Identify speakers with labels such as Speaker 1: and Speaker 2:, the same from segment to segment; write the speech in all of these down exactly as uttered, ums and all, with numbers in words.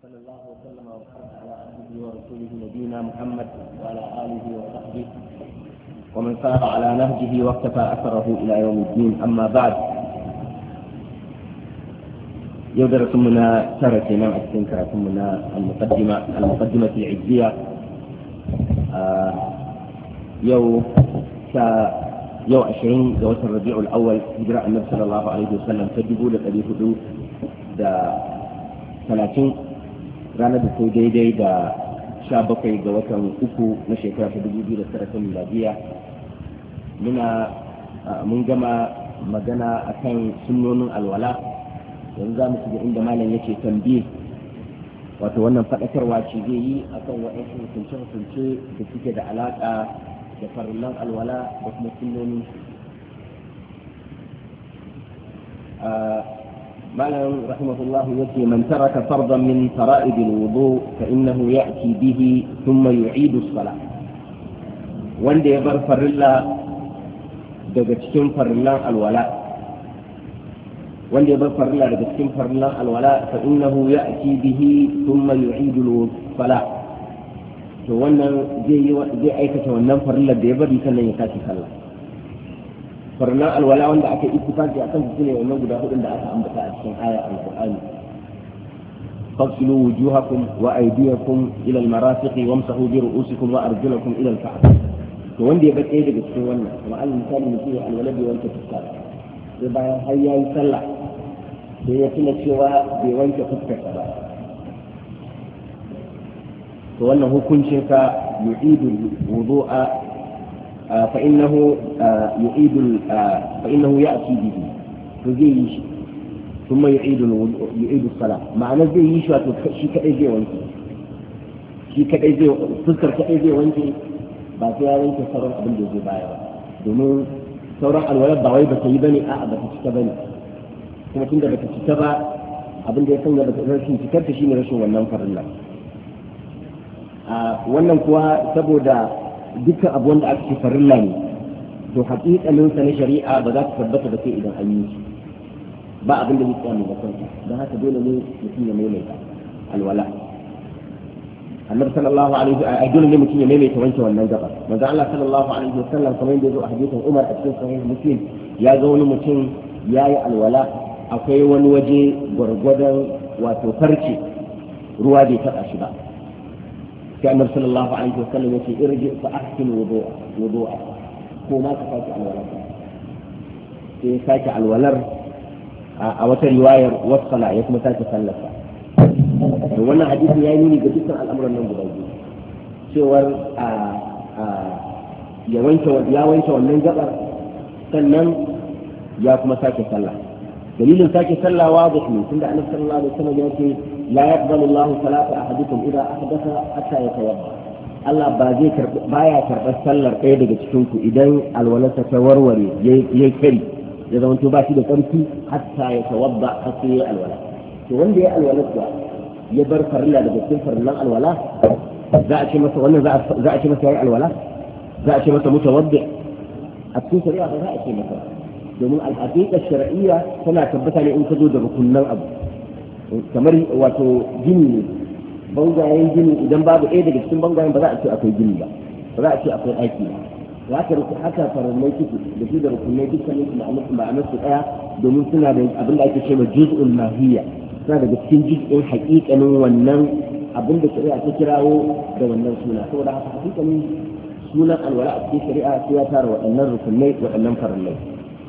Speaker 1: وصلى الله وسلم وبارك على عبده ورسوله نبينا محمد وعلى اله وصحبه ومن سار على نهجه واقتفى اثره الى يوم الدين. اما بعد، يودر ثمنا ترك نوع السنكر ثمنا المقدمه المقدمه العزيه آه يو سا يو عشرين جوات الربيع الاول هجرة النبي صلى الله عليه وسلم تجيبوا لك ابي حدود دا ثلاثين ranar da sai daidai da sha bakwai ga watan uku na shekara ta dubu biyu da tara ta miladiya. Muna mun gama magana akan sunnonin alwala, yanzu za mu shiga inda malam yake tambaye, wato wannan faɗakarwa ce zai yi akan waɗansu hukunce-hukunce da suke da alaƙa da farillan alwala da kuma sunnonin. مالك رحمه الله يأتي من ترك فرضا من فرائض الوضوء فإنه يأتي به ثم يعيد الصلاة. وان دي يبر فرلا دقتكم فرلا الولاء وان دي يبر فرلا دقتكم فرلا الولاء فإنه يأتي به ثم يعيد الصلاة. وانا دي دي ايكة وانا فرلا دي يبر يسنن يكاتي صلاة. farnan alwala wanda aka ittifaqi akan su ne wannan guda hudun da aka ambata a cikin ayar alqur'ani. fasilu wujuhakum wa aydiyakum ila almarafiq wamsahu bi ru'usikum wa arjulakum ila alka'b. to wanda ya bace daga cikin wannan kuma al misali ne sai alwala bai wanke fuska sai bayan har yayi sallah sai ya tuna cewa bai wanke fuskarsa ba, to wannan hukuncin ka yu'idu wudu'a فإنه يعيد فإنه يأتي به فزيش ثم يعيد يعيد الصلاة. معنى زي يشوى شيء كأي زي وانت شيء كأي زي تذكر كأي زي وانت بعدها وانت صار قبل جزء بايع دون صار الولد ضوي بتجيبني أعب بتجيبني ثم تندى بتجيبها قبل ده يسمى بتجيبني تكرت شيء نرشوا وننفر الله wannan kuwa saboda dukkan abu wanda aka ce farilla ne to haƙiƙanin sa na shari'a ba za ta tabbata ba sai idan an yi shi, ba abin da zai tsaya mai kansa. don haka dole ne mutum ya maimaita alwala. annabi sallallahu alaihi wa sallam dole ne mutum ya maimaita wanke wannan gaba. manzo Allah sallallahu alaihi wa sallam kamar yadda zo a hadisin Umar a cikin sahih Muslim, ya ga wani mutum yayi alwala akwai wani waje gwargwadon wato farce ruwa bai taɓa shi ba. sai annabi sallallahu alaihi wasallam yace irji fa ahsin wudu'a wudu'a ko ma ka saki alwalar sai ya saki alwalar a wata riwayar wasala ya kuma saki sallarsa. to wannan hadisi ya yi nuni ga dukkan al'amuran nan guda biyu, cewar ya wanke ya wanke wannan gabar sannan ya kuma sake sallah. dalilin sake sallah wazi ne, tunda annabi sallallahu alaihi wasallam yace لا يقبل الله صلاة أحدكم إذا أحدث حتى يتوضأ. الله بازي كرب بايا كرب السلر قيد جتشونكو إذن الولد توروري يكري إذا أنتم باشي بتمشي حتى يتوضأ حتى الولد. وين ده الولد ده يبر فرلا ده بتكون فرلا الولد ذا شيء مثلا ولا ذا ذا شيء مثلا الولد ذا شيء مثلا متوضأ أكون سريع ذا شيء مثلا. domin al'aqiqa shar'iyya tana tabbata ne in ka zo da rukunnan abu, kamar wato gini ne, bangayen gini idan babu ɗaya daga cikin bangayen ba za a ce akwai gini ba, ba za a ce akwai ɗaki ba. haka haka farallai suke da su da rukunai dukkanin su ma'anar su ɗaya, domin suna da abin da ake cewa juz'ul mahiyya, suna daga cikin juz'in haƙiƙanin wannan abin da shari'a ta kirawo da wannan suna. saboda haka haƙiƙanin sunan alwala a cikin shari'a sai ya tara waɗannan rukunai waɗannan farallai.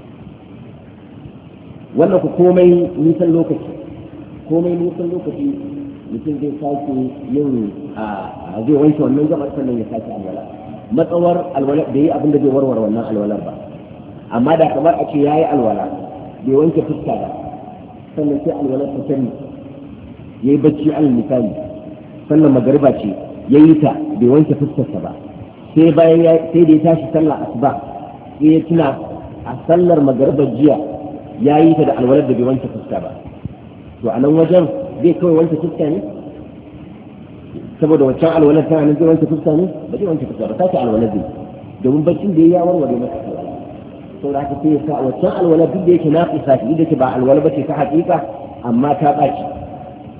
Speaker 1: wannan ku komai nisan lokaci komai nisan lokaci mutum zai sake yin a zai wanke wannan gabar sannan ya sake alwala, matsawar alwala da yi abin da zai warware wannan alwalar ba. amma da kamar a ce ya yi alwala bai wanke fuska ba sannan sai alwalar ta sani ya yi bacci alal misali, sannan magariba ce ya yi ta bai wanke fuskarsa ba, sai bayan sai da ya tashi sallah asuba sai ya tuna a sallar magaribar jiya ya yi ta da alwalar da bai wanke fuska ba, to a nan wajen zai kawai wanke fuska ne saboda waccan alwalar tana nan zai wanke fuska ne ba zai wanke fuska ba, sake alwalar zai, domin baccin da ya warware masa alwala. sau da haka sai ya sa waccan alwalar duk da yake na fisa shi da ke ba alwala ba ce ta haƙiƙa amma ta ɓaci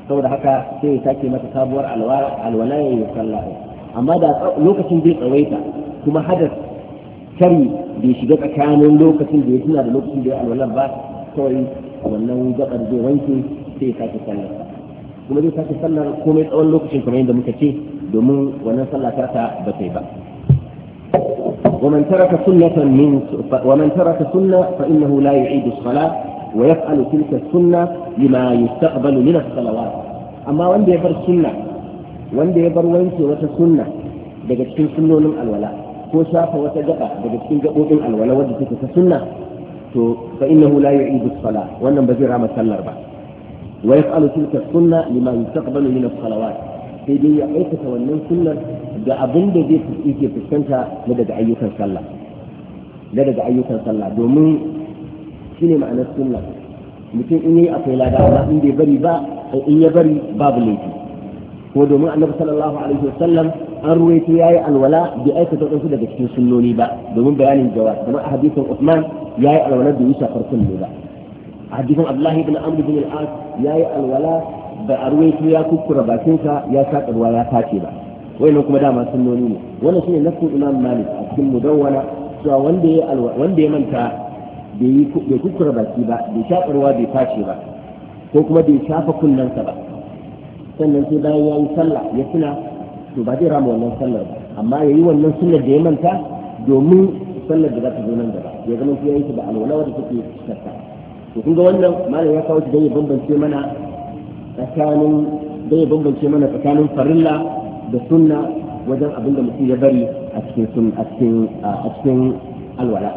Speaker 1: saboda haka sai ya sake mata sabuwar alwala ya yi sallah amma da lokacin zai tsawaita kuma hadas kari bai shiga tsakanin lokacin da ya tuna da lokacin da ya alwala ba kawai wannan gabar zai wanke sai ya sake sallar kuma zai sake sallar komai tsawon lokacin kamar yadda muka ce domin wannan sallah ta ba ta yi ba ومن ترك سنة من ومن ترك سنة فإنه لا يعيد الصلاة ويفعل تلك السنة لما يستقبل من الصلوات أما وين يبر سنة وين يبر وين وتسنة daga cikin sunnonin alwala ko shafa wata gaba daga cikin gabobin alwala wadda take ta sunna to fa innahu la yu'idu as-salah wannan ba zai rama sallar ba wa yaf'alu tilka as-sunna lima yustaqbalu min as-salawat sai dai ya aikata wannan sunnar da abin da zai yake fuskanta na daga ayyukan sallah na daga ayyukan sallah domin shine ma'anar sunna mutum in yi akwai lada amma in bai bari ba in ya bari babu laifi ko domin annabi sallallahu alaihi wasallam an ruwaito yayi alwala bai aikata wasu daga cikin sunnoni ba domin bayanin jawab kamar a hadisin Uthman yayi alwala bai yi shafar kunne ba a hadisin Abdullah ibn Amr ibn al-As yayi alwala ba a ruwaito ya kukkura bakinsa ya saka ruwa ya tace ba wannan kuma dama sunnoni ne wannan shine nafsin Imam Malik a cikin mudawwana cewa wanda ya wanda ya manta bai yi bai kukkura baki ba bai saka ruwa bai tace ba ko kuma bai shafa kunnensa ba sannan sai bayan ya yi sallah ya tuna to ba zai rama wannan sallar ba amma ya yi wannan sunnar da ya manta domin sallar da za ta zo nan gaba ya zama sai ya yi ta da alwala wadda take shakka to kun ga wannan malam ya kawo shi don ya bambance mana tsakanin don ya bambance mana tsakanin farilla da sunna wajen abin da mutum ya bari a cikin sun a cikin a cikin alwala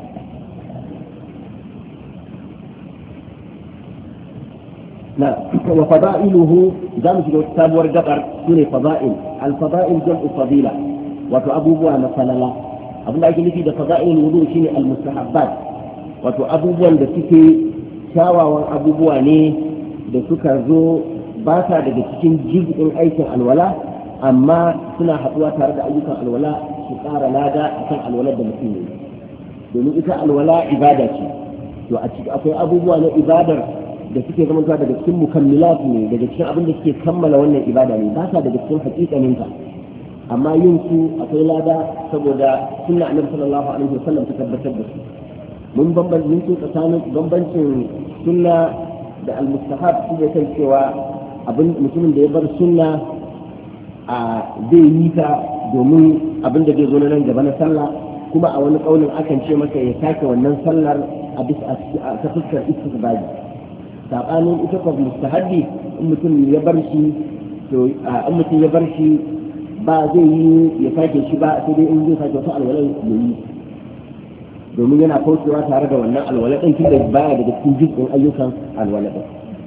Speaker 1: na wa fada'iluhu zamu shiga sabuwar gabar sune fada'il al fada'il jam'u fadila wato abubuwa na falala abin da ake nufi da fada'il wudu shine al mustahabbat wato abubuwan da suke kyawawan abubuwa ne da suka zo ba sa daga cikin jiz'in aikin alwala amma suna haɗuwa tare da ayyukan alwala su ƙara lada akan alwalar da mutum ne domin ita alwala ibada ce to a cikin akwai abubuwa na ibadar da suke zamantawa daga cikin mukammilat ne daga cikin abin da suke kammala wannan ibada ne ba sa daga cikin haƙiƙaninta amma yin su akwai lada saboda sunna annabi sallallahu alaihi wasallam ta tabbatar da su mun bambance mun ce tsakanin bambancin sunna da al-mustahab shi ne kan cewa abin mutumin da ya bar sunna a zai yi ta domin abin da zai zo na nan gaba na sallah kuma a wani kaulin akan ce masa ya sake wannan sallar a bisa a ta fuskar istisbabi sabanin ita ko mustahabbi in mutum ya bar shi to in mutum ya bar shi ba zai yi ya sake shi ba sai dai in zai sake wata alwala ya yi domin yana kaucewa tare da wannan alwala din tunda baya daga cikin jikin ayyukan alwala din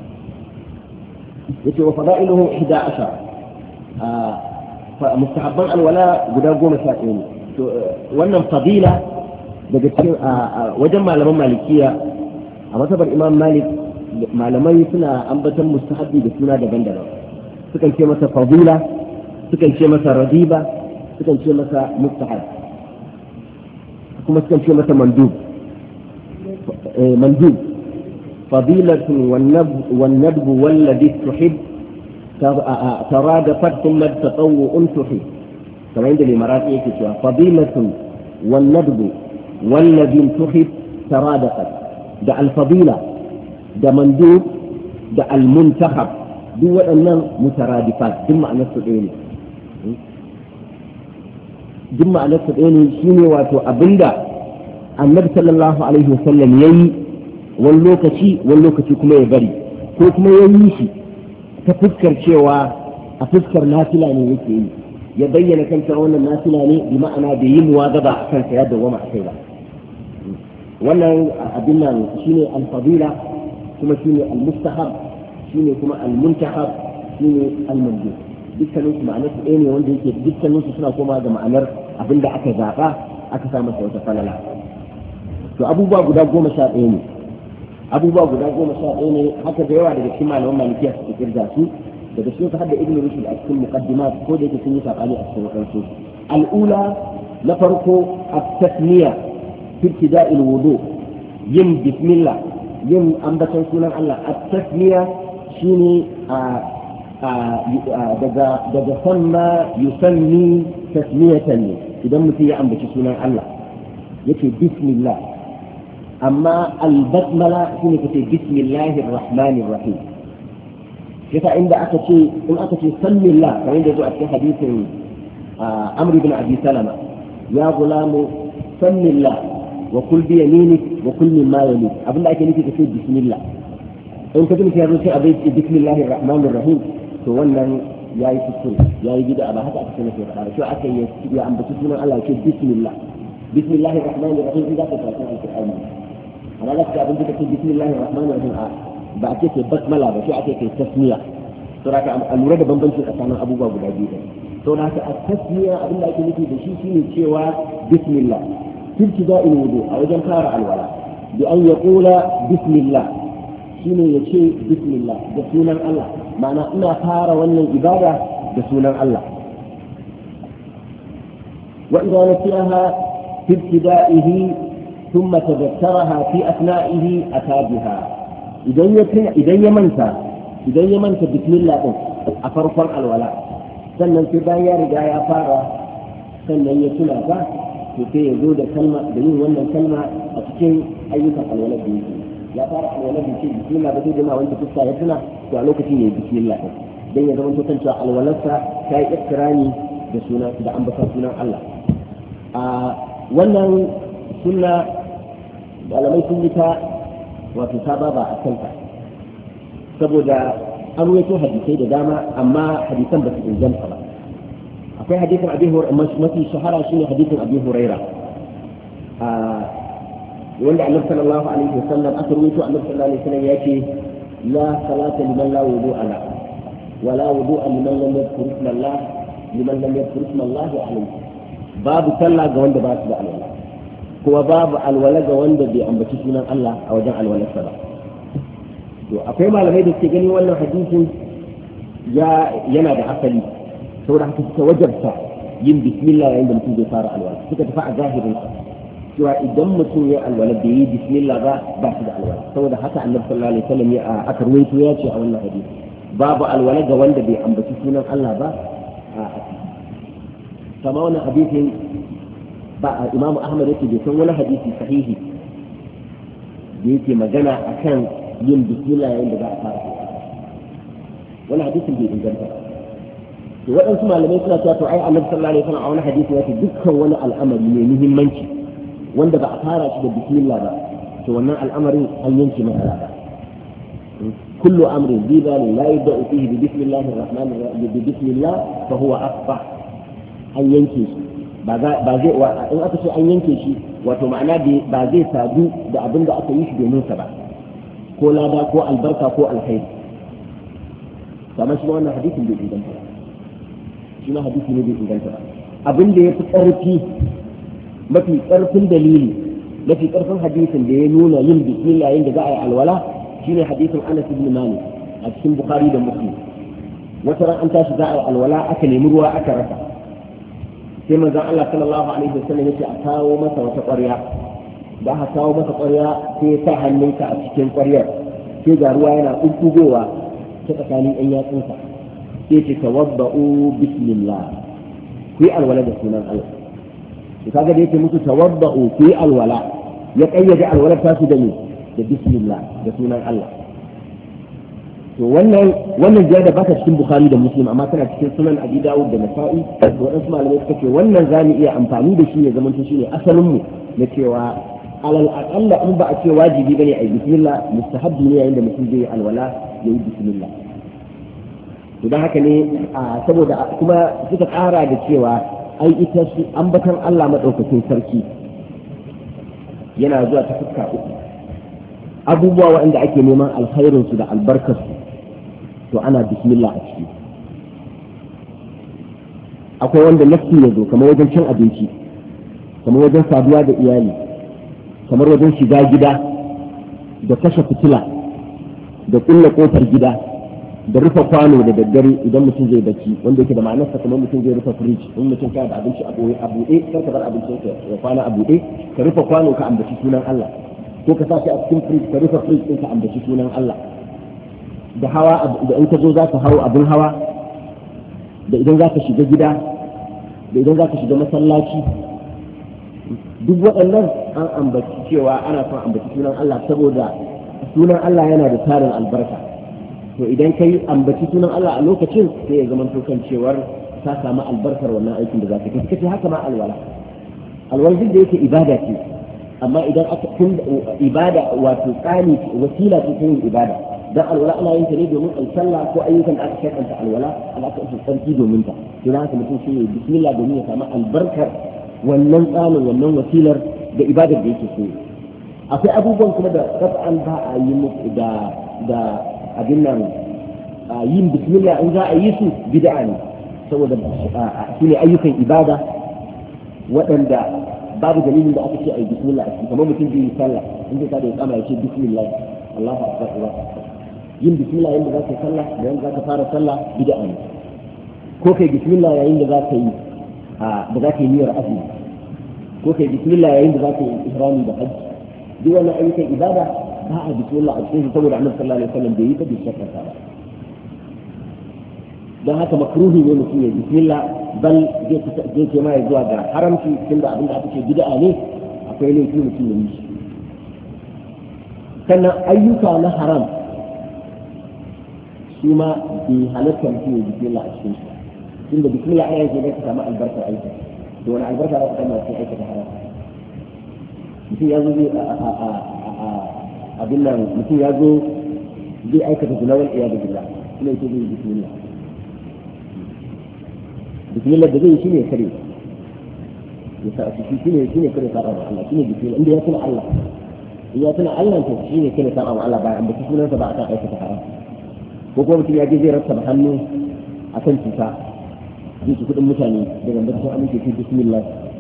Speaker 1: yace wa fada'iluhu ihda ashar a mustahabban alwala guda goma sha ɗaya ne to wannan fadila daga cikin wajen malaman malikiya a masabar imam malik malamai suna ambatan mustahabbi da suna daban-daban sukan ce masa fadila sukan ce masa radiba sukan ce masa mustahab kuma sukan ce masa mandub mandub fadilatun wan nadbu walladhi tuhib ترادفت ثم التطوع تحب كما عند الإمارات يكتبها فضيلة والندب والذي تحب ترادفت دع الفضيلة دع مندوب دع المنتخب دو أنهم مترادفات ثم أن السؤال ثم أن السؤال شيني واتو أبندا النبي صلى الله عليه وسلم يي واللوكشي واللوكشي كما يبري كما ييشي ta fuskar cewa a fuskar nafila ne yake yi ya bayyana kanta wannan nafila ne bi ma'ana da yi muwazaba a kansa ya dawwama a kai ba wannan abin nan shine al-fadila kuma shine al-mustahab shine kuma al-muntahab shine al-mandub dukkanin su ma'anar su ɗaya ne wanda yake dukkanin su suna koma ga ma'anar abin da aka zaba aka sa masa wata falala to abubuwa guda goma sha ɗaya ne abubuwa guda goma sha ɗaya ne haka da yawa daga cikin malaman malikiya suke kirga su daga cikin su hadda ibnu rushd a cikin muqaddimat ko da yake sun yi sabani a cikin wadansu al'ula na farko at-tasmiya fi ibtida'il wudu yin bismillah yin ambaton sunan Allah at-tasmiya shine a daga daga sanna yusanni tasmiyatan ne idan mutum ya ambaci sunan Allah yake bismillah, amma al-basmala shine kace bismillahir rahmanir rahim. yasa inda aka ce in aka ce sallillah kamar da zo a cikin hadisin Amr ibn Abi Salama, ya gulamu sallillah wa kul bi yaminik wa kul mimma yalik, abinda ake nufi kace bismillah. in ka ji mutum ya zo sai a bai bismillahir rahmanir rahim, to wannan yayi kuskure, yayi bid'a, ba haka aka ce nake faɗa shi aka yi ya ambaci sunan Allah ce bismillah bismillahir rahmanir rahim in za ka fara alqur'ani amma da ka abin da kake bismillahir rahmanir rahim ba ake ce basmala ba, shi ake ce tasmiya. to da ka lura da bambanci tsakanin abubuwa guda biyu da to da ka tasmiya abin da ake nufi da shi shine cewa bismillah fil tida'il wudu, a wajen fara alwala bi an yaqula bismillah shine yace bismillah da sunan Allah, ma'ana ina fara wannan ibada da sunan Allah. wa idza nasiha fi ibtida'ihi thumma tadhakkaraha fi asna'ihi atabiha, idan ya idan ya manta idan ya manta bismillah din a farkon alwala, sannan sai bayan ya riga ya fara sannan ya tuna ta, to sai ya zo da kalma da yin wannan kalma a cikin ayyukan alwala da yake. ya fara alwala da ce bismillah ba sai jama'a wanda fuska ya tuna, to a lokacin ya yi bismillah din dan ya zama to kan cewa alwalarsa ta yi ikirani da sunan da ambata sunan Allah. a wannan sunna malamai sun yi ta wato ta baba a kanta saboda an ruwaito hadisai da dama amma hadisan ba su inganta ba. akwai hadisin Abi Hurairah mafi shahara shine hadisin Abi Hurairah wanda Annabi sallallahu alaihi wasallam aka ruwaito Annabi sallallahu alaihi wasallam yake la salata liman la wudu'a la wa la wudu'a liman lam yadhkur isma Allah liman lam yadhkur isma Allah alaihi, babu sallah ga wanda ba su da alwala, kuma babu alwala ga wanda bai ambaci sunan Allah a wajen alwalarsa ba. to akwai malamai da suke gani wannan hadisin ya yana da asali, saboda haka suka wajarta yin bismillah yayin da mutum zai fara alwala, suka tafi a zahirin cewa idan mutum ya alwala bai yi bismillah ba ba shi da alwala. saboda haka Annabi sallallahu alaihi wasallam ya aka ruwaito ya ce a wannan hadisi babu alwala ga wanda bai ambaci sunan Allah ba a kama wannan hadisin ba Imam Ahmad yake bai san wani hadisi sahihi da yake magana akan yin bismillah yayin da za a fara wani hadisin bai inganta ba. to waɗansu malamai suna cewa to ai Annabi sallallahu alaihi wasallam a wani hadisi ya ce dukkan wani al'amari mai muhimmanci wanda ba a fara shi da bismillah ba, to wannan al'amarin an yanke masa lada. kullu amrin bi balin la yabda'u fihi bi bismillahir rahmanir rahim bi bismillah fa huwa afsah, an yanke shi ba zai in aka ce an yanke shi wato ma'ana ba zai sadu da abin da aka yi shi domin sa ba, ko lada ko albarka ko alkhairi. kamar shi wannan hadisin bai inganta ba, shi ma hadisi ne bai inganta ba. abin da ya fi ƙarfi mafi ƙarfin dalili mafi ƙarfin hadisin da ya nuna yin bismillah yayin da za a yi alwala shine hadisin Anas ibn Malik a cikin Bukhari da Muslim. wata ran an tashi za a yi alwala aka nemi ruwa aka rasa, sai manzon Allah sallallahu alaihi wasallam yace a kawo masa wata ƙwarya, da aka kawo masa ƙwarya sai ya sa hannunka a cikin ƙwaryar, sai ga ruwa yana ɓuɓɓugowa ta tsakanin ɗan yatsunsa, sai ce tawadda'u bismillah, ku yi alwala da sunan Allah. to kaga da yake musu tawadda'u ku yi alwala, ya kayyade alwala ta su da ne da bismillah da sunan Allah. to wannan wannan ziyada ba ta cikin Bukhari da Muslim amma tana cikin sunan Abi Dawud da Nasa'i. waɗansu malamai suka ce wannan zamu iya amfani da shi ya zama to shine asalin mu na cewa alal aqalla in ba a ce wajibi bane ai bismillah, mustahabbi ne yayin da mutum zai yi alwala ya yi bismillah. to dan haka ne saboda kuma suka ƙara da cewa ai ita shi ambatan Allah madaukakin sarki yana zuwa ta fuska uku. abubuwa waɗanda ake neman alkhairin su da albarkar su to ana bismillah a ciki. akwai wanda nafsi ya zo kamar wajen cin abinci, kamar wajen saduwa da iyali, kamar wajen shiga gida da kashe fitila da kulle kofar gida da rufe kwano da daddare idan mutum zai bacci, wanda yake da ma'anarsa kamar mutum zai rufe firij. in mutum kana da abinci a buɗe kar ka bar abincin ka ya kwana a buɗe, ka rufe kwano ka ambaci sunan Allah, ko ka sa shi a cikin firij ka rufe firij ɗin ka ambaci sunan Allah. da hawa da in ka zo za ka hau abin hawa da idan za ka shiga gida da idan za ka shiga masallaci duk waɗannan an ambaci cewa ana son ambaci sunan Allah saboda sunan Allah yana da tarin albarka to idan ka yi ambaci sunan Allah a lokacin sai ya zama kan cewar ka samu albarkar wannan aikin da za ka yi kace haka ma alwala alwala duk da yake ibada ce amma idan aka kun ibada wato tsani wasila ce ta yin ibada dan alwala ana yin ta ne domin ai sallah ko ayyukan da aka shakanta alwala ana aka yi sarki domin ta to dan haka mutum sai ya bismillah domin ya samu albarkar wannan tsanin wannan wasilar da ibadar da yake so akwai abubuwan kuma da qat'an ba a yi muku da da abin nan yin bismillah in za a yi su bid'a ne saboda su ne ayyukan ibada waɗanda babu dalilin da aka ce a yi bismillah a cikin kamar mutum zai yi sallah in zai kada ya kama ya ce bismillah Allahu akbar Allahu akbar yin bismillah yayin da za ka yi sallah da yayin da za ka fara sallah bid'a ne ko kai bismillah yayin da za ka yi da za ka yi niyyar azumi ko kai bismillah yayin da za ka yi ihrami da hajji duk wannan ayyukan ibada ba a bismillah a cikin saboda annabi sallallahu alaihi wasallam bai yi ta bi shakka ba don haka makruhi ne mutum ya bismillah bal zai ce ma ya zuwa ga haramci tunda abin da aka ce bid'a ne akwai laifi mutum ya yi shi sannan ayyuka na haram shi ma bai halatta mutum ya bismillah a cikin shi tunda bismillah ana yanke da ka samu albarkar aiki da wani albarka za ka samu a cikin aikata haram mutum ya zo zai abin nan mutum ya zo zai aikata gunawar iya da billah kuma yake zai bismillah bismillah da zai yi shine kare ya sa shi shine shine kare saba wa Allah shine bismillah inda ya tuna Allah in ya tuna Allah to shine kare saba wa Allah ba an bata sunansa ba a kan aikata haram ko kuma mutum ya je zai rasa hannu akan cuta zai ci kudin mutane daga da sun amince ce bismillah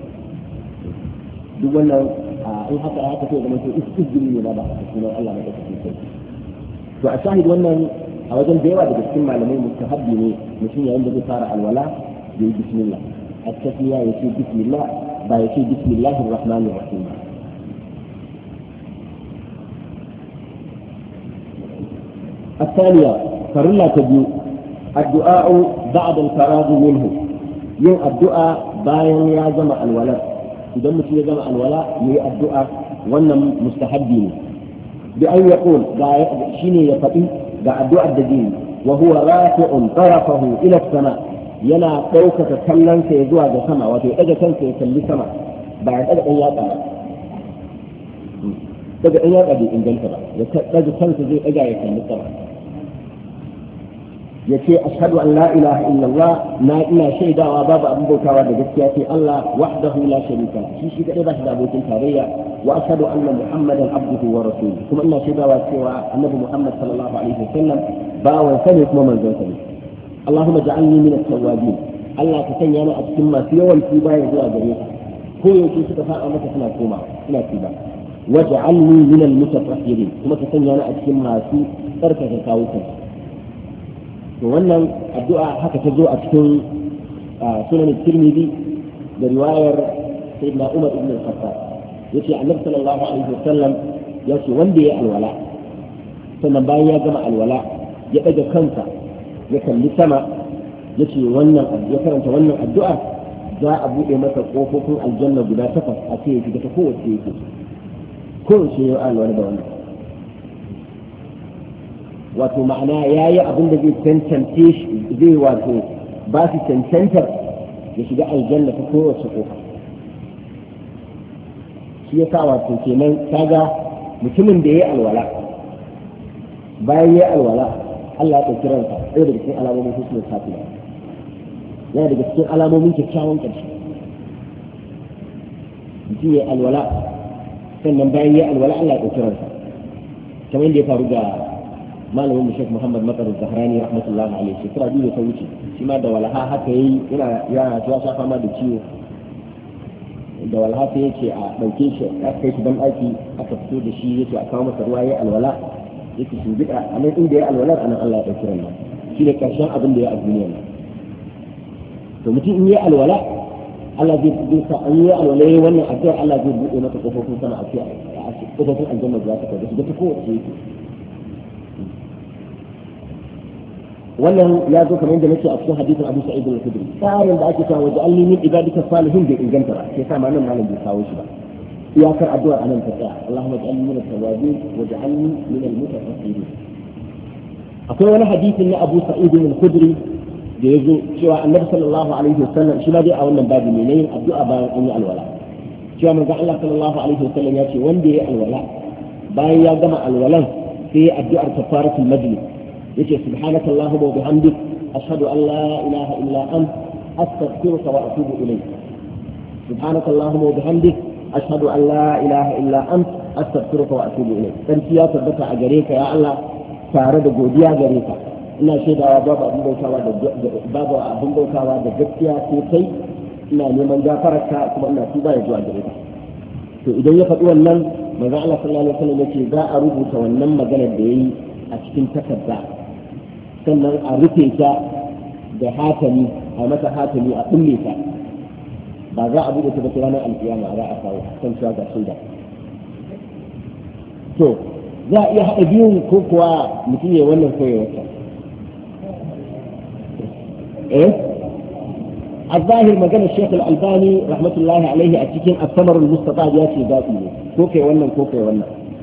Speaker 1: duk wannan in haka haka sai zama to istisbiri ne ba a sunan Allah na kake sai to a shahid wannan a wajen da yawa daga cikin malamai mustahabbi ne mutum yayin da zai fara alwala yayi bismillah at-tasmiya yace bismillah ba yace bismillahir rahmanir rahim الثانية فرلا تبيو الدعاء بعد الفراغ منه ين الدعاء باين يا جمع الولد إذا مش يا جمع الولد يي الدعاء وانا مستحبين بأن يقول شيني يفتي دع الدعاء الدين وهو رافع طرفه إلى السماء ينا توكة تكلم سيزوى ذا سماء وفي أجا كان سيسلي سماء بعد أجا أن يقع أجا أن يقع دي إن جنتبا أجا كان سيزوى أجا يسلي سماء yace ashhadu an la ilaha illallah na ina shaidawa babu abin bautawa da gaskiya sai Allah wahdahu la sharika shi shi kadai ba shi da abokin tarayya wa ashhadu anna muhammadan abduhu wa rasuluhu kuma ina shaidawa cewa annabi muhammad sallallahu alaihi wasallam bawan sa ne kuma manzon sa ne allahumma ja'alni min at-tawwabin Allah ka sanya ni a cikin masu yawan tuba ya zuwa gare ka ko yaushe suka faɗa maka suna koma suna tuba waj'alni min al-mutatahhirin kuma ka sanya ni a cikin masu tsarkake kawukan to wannan addu'a haka ta zo a cikin sunan Tirmidhi da riwayar sayyidina Umar ibn al-Khattab yace annabi sallallahu alaihi wasallam yace wanda ya alwala sannan bayan ya gama alwala ya daga kansa ya kalli sama yace wannan ya karanta wannan addu'a za a bude masa kofofin aljanna guda takwas a ce ya shiga ta kowace yake kowace ya alwala da wannan wato ma'ana ya yi abin da zai cancance shi zai wato ba su cancantar ya shiga aljanna ta kowace kofa shi ya sa wato kenan kaga mutumin da ya yi alwala bayan ya yi alwala Allah ya ɗauki ransa ɗaya daga cikin alamomin husnul khatima yana daga cikin alamomin kyakkyawan ƙarshe mutum ya yi alwala sannan bayan ya yi alwala Allah ya ɗauki ransa kamar yadda ya faru ga malamin mu Sheikh Muhammad Matar Zahrani rahmatullahi alaihi shekara biyu ta wuce shi ma da walaha haka yayi yana ya ya sha fama da ciwo da walaha sai yake a dauke shi aka kai shi dan aiki aka fito da shi yake a kawo masa ruwa yayi alwala yake shi bida a nan inda yayi alwala anan Allah ya dauki ransa shi ne karshen abin da ya a duniya ne to mutum in yayi alwala Allah zai zai sa an yi alwala yayi wannan addu'a Allah zai bude maka kofofin sama a ce a kofofin aljanna da ta kai da ta kowace yake wannan ya zo kamar yadda nake a cikin hadisin Abu Sa'id al-Khudri tsarin da ake cewa waj'alni min ibadika salihin bai inganta ba sai sa ma nan malam bai kawo shi ba iyakar addu'a anan ta tsaya Allahumma ij'alni min at-tawwabin waj'alni min al-mutatahhirin akwai wani hadisin na Abu Sa'id al-Khudri da yazo cewa Annabi sallallahu alaihi wasallam shi ma dai a wannan babu ne yin addu'a bayan an yi alwala cewa manzo Allah sallallahu alaihi wasallam ya ce wanda ya alwala bayan ya gama alwalan sai addu'ar kafaratul majlis yace subhanaka allahumma wa bihamdik ashhadu an la ilaha illa ant astaghfiruka wa atubu ilayk subhanaka allahumma wa bihamdik ashhadu an la ilaha illa ant astaghfiruka wa atubu ilayk dan ya tabbata a gare ka ya Allah tare da godiya gare ka ina shaidawa babu abin bautawa da babu abin bautawa da gaskiya sai kai ina neman gafararka kuma ina tuba ya zuwa gare ka to idan ya faɗi wannan manzo Allah sallallahu alaihi wasallam yace za a rubuta wannan maganar da yayi a cikin takarda sannan a rufe ta da hatami a mata hatami a kulle ta ba za a buɗe ta ba ranar alkiyama za a kawo kan cewa ga shaida to za a iya haɗa biyun ko kuwa mutum ya wannan koyarwa eh الظاهر مجال الشيخ الألباني رحمة الله عليه أتكين الثمر المستطاع ياتي ذاتي كوكي ونن كوكي ونن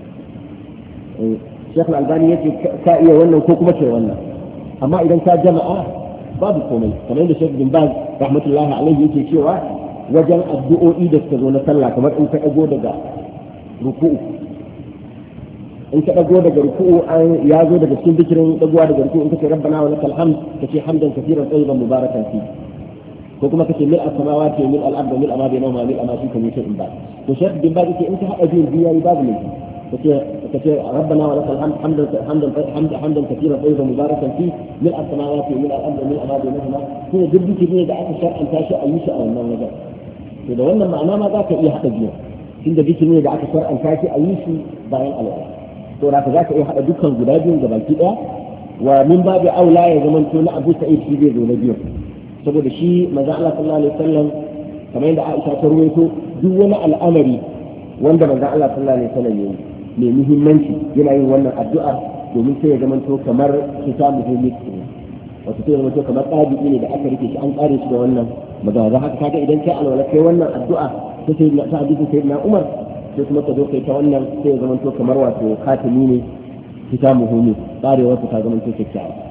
Speaker 1: الشيخ الألباني ياتي كائية ونن كوكي مكي ونن أما إذا كان جماعة باب الكومي كما عند الشيخ بن باز رحمة الله عليه ياتي شيوا وجل الدعو إيدك تزون سلا كما أنت أقول لك ركوع أنت أقول لك ركوع يا زود لك سن ذكر أقول لك ركوع أنت ربنا ولك الحمد كشي حمدا كثيرا طيبا مباركا فيه ko kuma kace mil as-samawati mil al-ard mil ma bainahuma mil ma fi kulli shay'in ba to shek bin ba yake in ka hada biyu biyu babu ne kace kace rabbana wa lakal hamd hamdan hamdan hamdan hamdan katira tayyiban mubarakan fi mil as-samawati mil al-ard mil ma bainahuma kuma dubbi ne da aka shar'anta shi a yi shi a wannan wajen to da wannan ma'ana ma zaka iya hada biyu tunda biki ne da aka shar'anta shi a yi shi bayan alwala to da zaka iya hada dukkan guda biyun gabaki daya wa min babu aula ya zamanto na Abu Sa'id shi zai zo na biyu saboda shi manzo Allah sallallahu alaihi wasallam kamar yadda Aisha ta ruwaito duk wani al'amari wanda manzo Allah sallallahu alaihi wasallam yayi mai muhimmanci yana yin wannan addu'a domin sai ya zama to kamar kitabu muhimmi wato sai ya zama to kamar tabi'i ne da aka rike shi an kare shi da wannan magana haka kaga idan kai alwala kai wannan addu'a sai sai na hadisin sayyidina Umar sai kuma ka zo kai ta wannan sai ya zama to kamar wato khatimi ne kitabu muhimmi karewar ta zama to kyakkyawa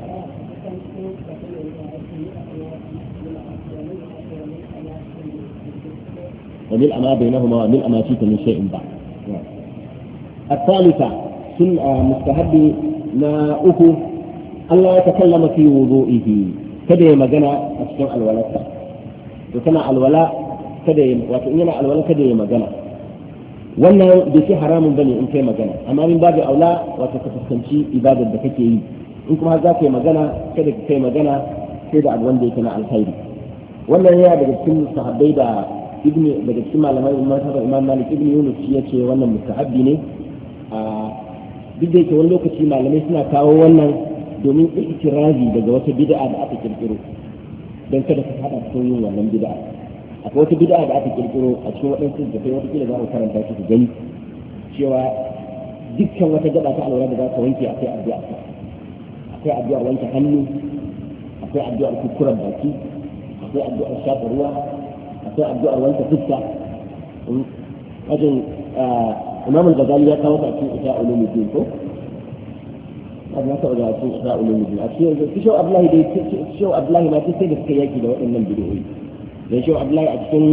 Speaker 1: وملء ما بينهما وملء ما فيك من شيء بعد. الثالثة سن مستحب ما أكو الله يتكلم في وضوئه كده مجنى أشكال الولاء وكان الولاء كده وكأننا الولاء كده مجنى wannan bai ce haramun bane in kai magana amma min babu aula wato ka fuskanci ibadar da kake yi in kuma za ka yi magana kada ka kai magana sai da abu wanda yake na alkhairi wannan yana daga cikin sahabbai da ibn daga cikin malamai mazhabar Imam Malik ibn Yunus shi yace wannan mustahabbi ne a duk da yake wani lokaci malamai suna kawo wannan domin ikirazi daga wata bid'a da aka kirkiro dan kada ka hada cikin yin wannan bid'a akwai wata bid'a da aka kirkiro a cikin waɗansu da kai wata kila za mu karanta shi ku gani cewa dukkan wata gaba ta alwala da za ka wanke akwai addu'a akwai addu'a wanke hannu akwai addu'ar kukuran baki akwai addu'ar shafa ruwa akwai addu'ar wanke fuska wajen imam al-ghazali ya kawo ta cikin isha ulumuddin ko abu ya taɓa da cikin isha ulumuddin a cikin shau abdullahi da shau abdullahi ma sai da suka yaki da waɗannan bidiyoyi da shau abdullahi a cikin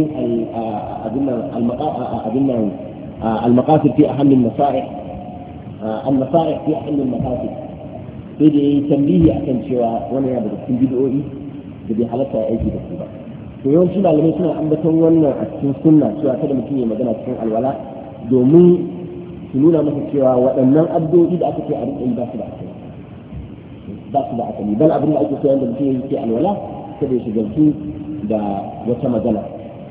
Speaker 1: abin nan al-maqasid fi aham an-nasa'ih an-nasa'ih fi aham al-maqasid sai da yayi tambihi akan cewa wannan yana da cikin bidiyoyi da bai halatta aiki da su ba to yawanci malamai suna ambaton wannan a cikin sunna cewa kada mutum ya magana cikin alwala domin su nuna masa cewa waɗannan addu'o'i da aka ce a rikin ba su da asali ba su da asali bal abin da ake so yanda mutum yake alwala kada ya shigaltu da wata magana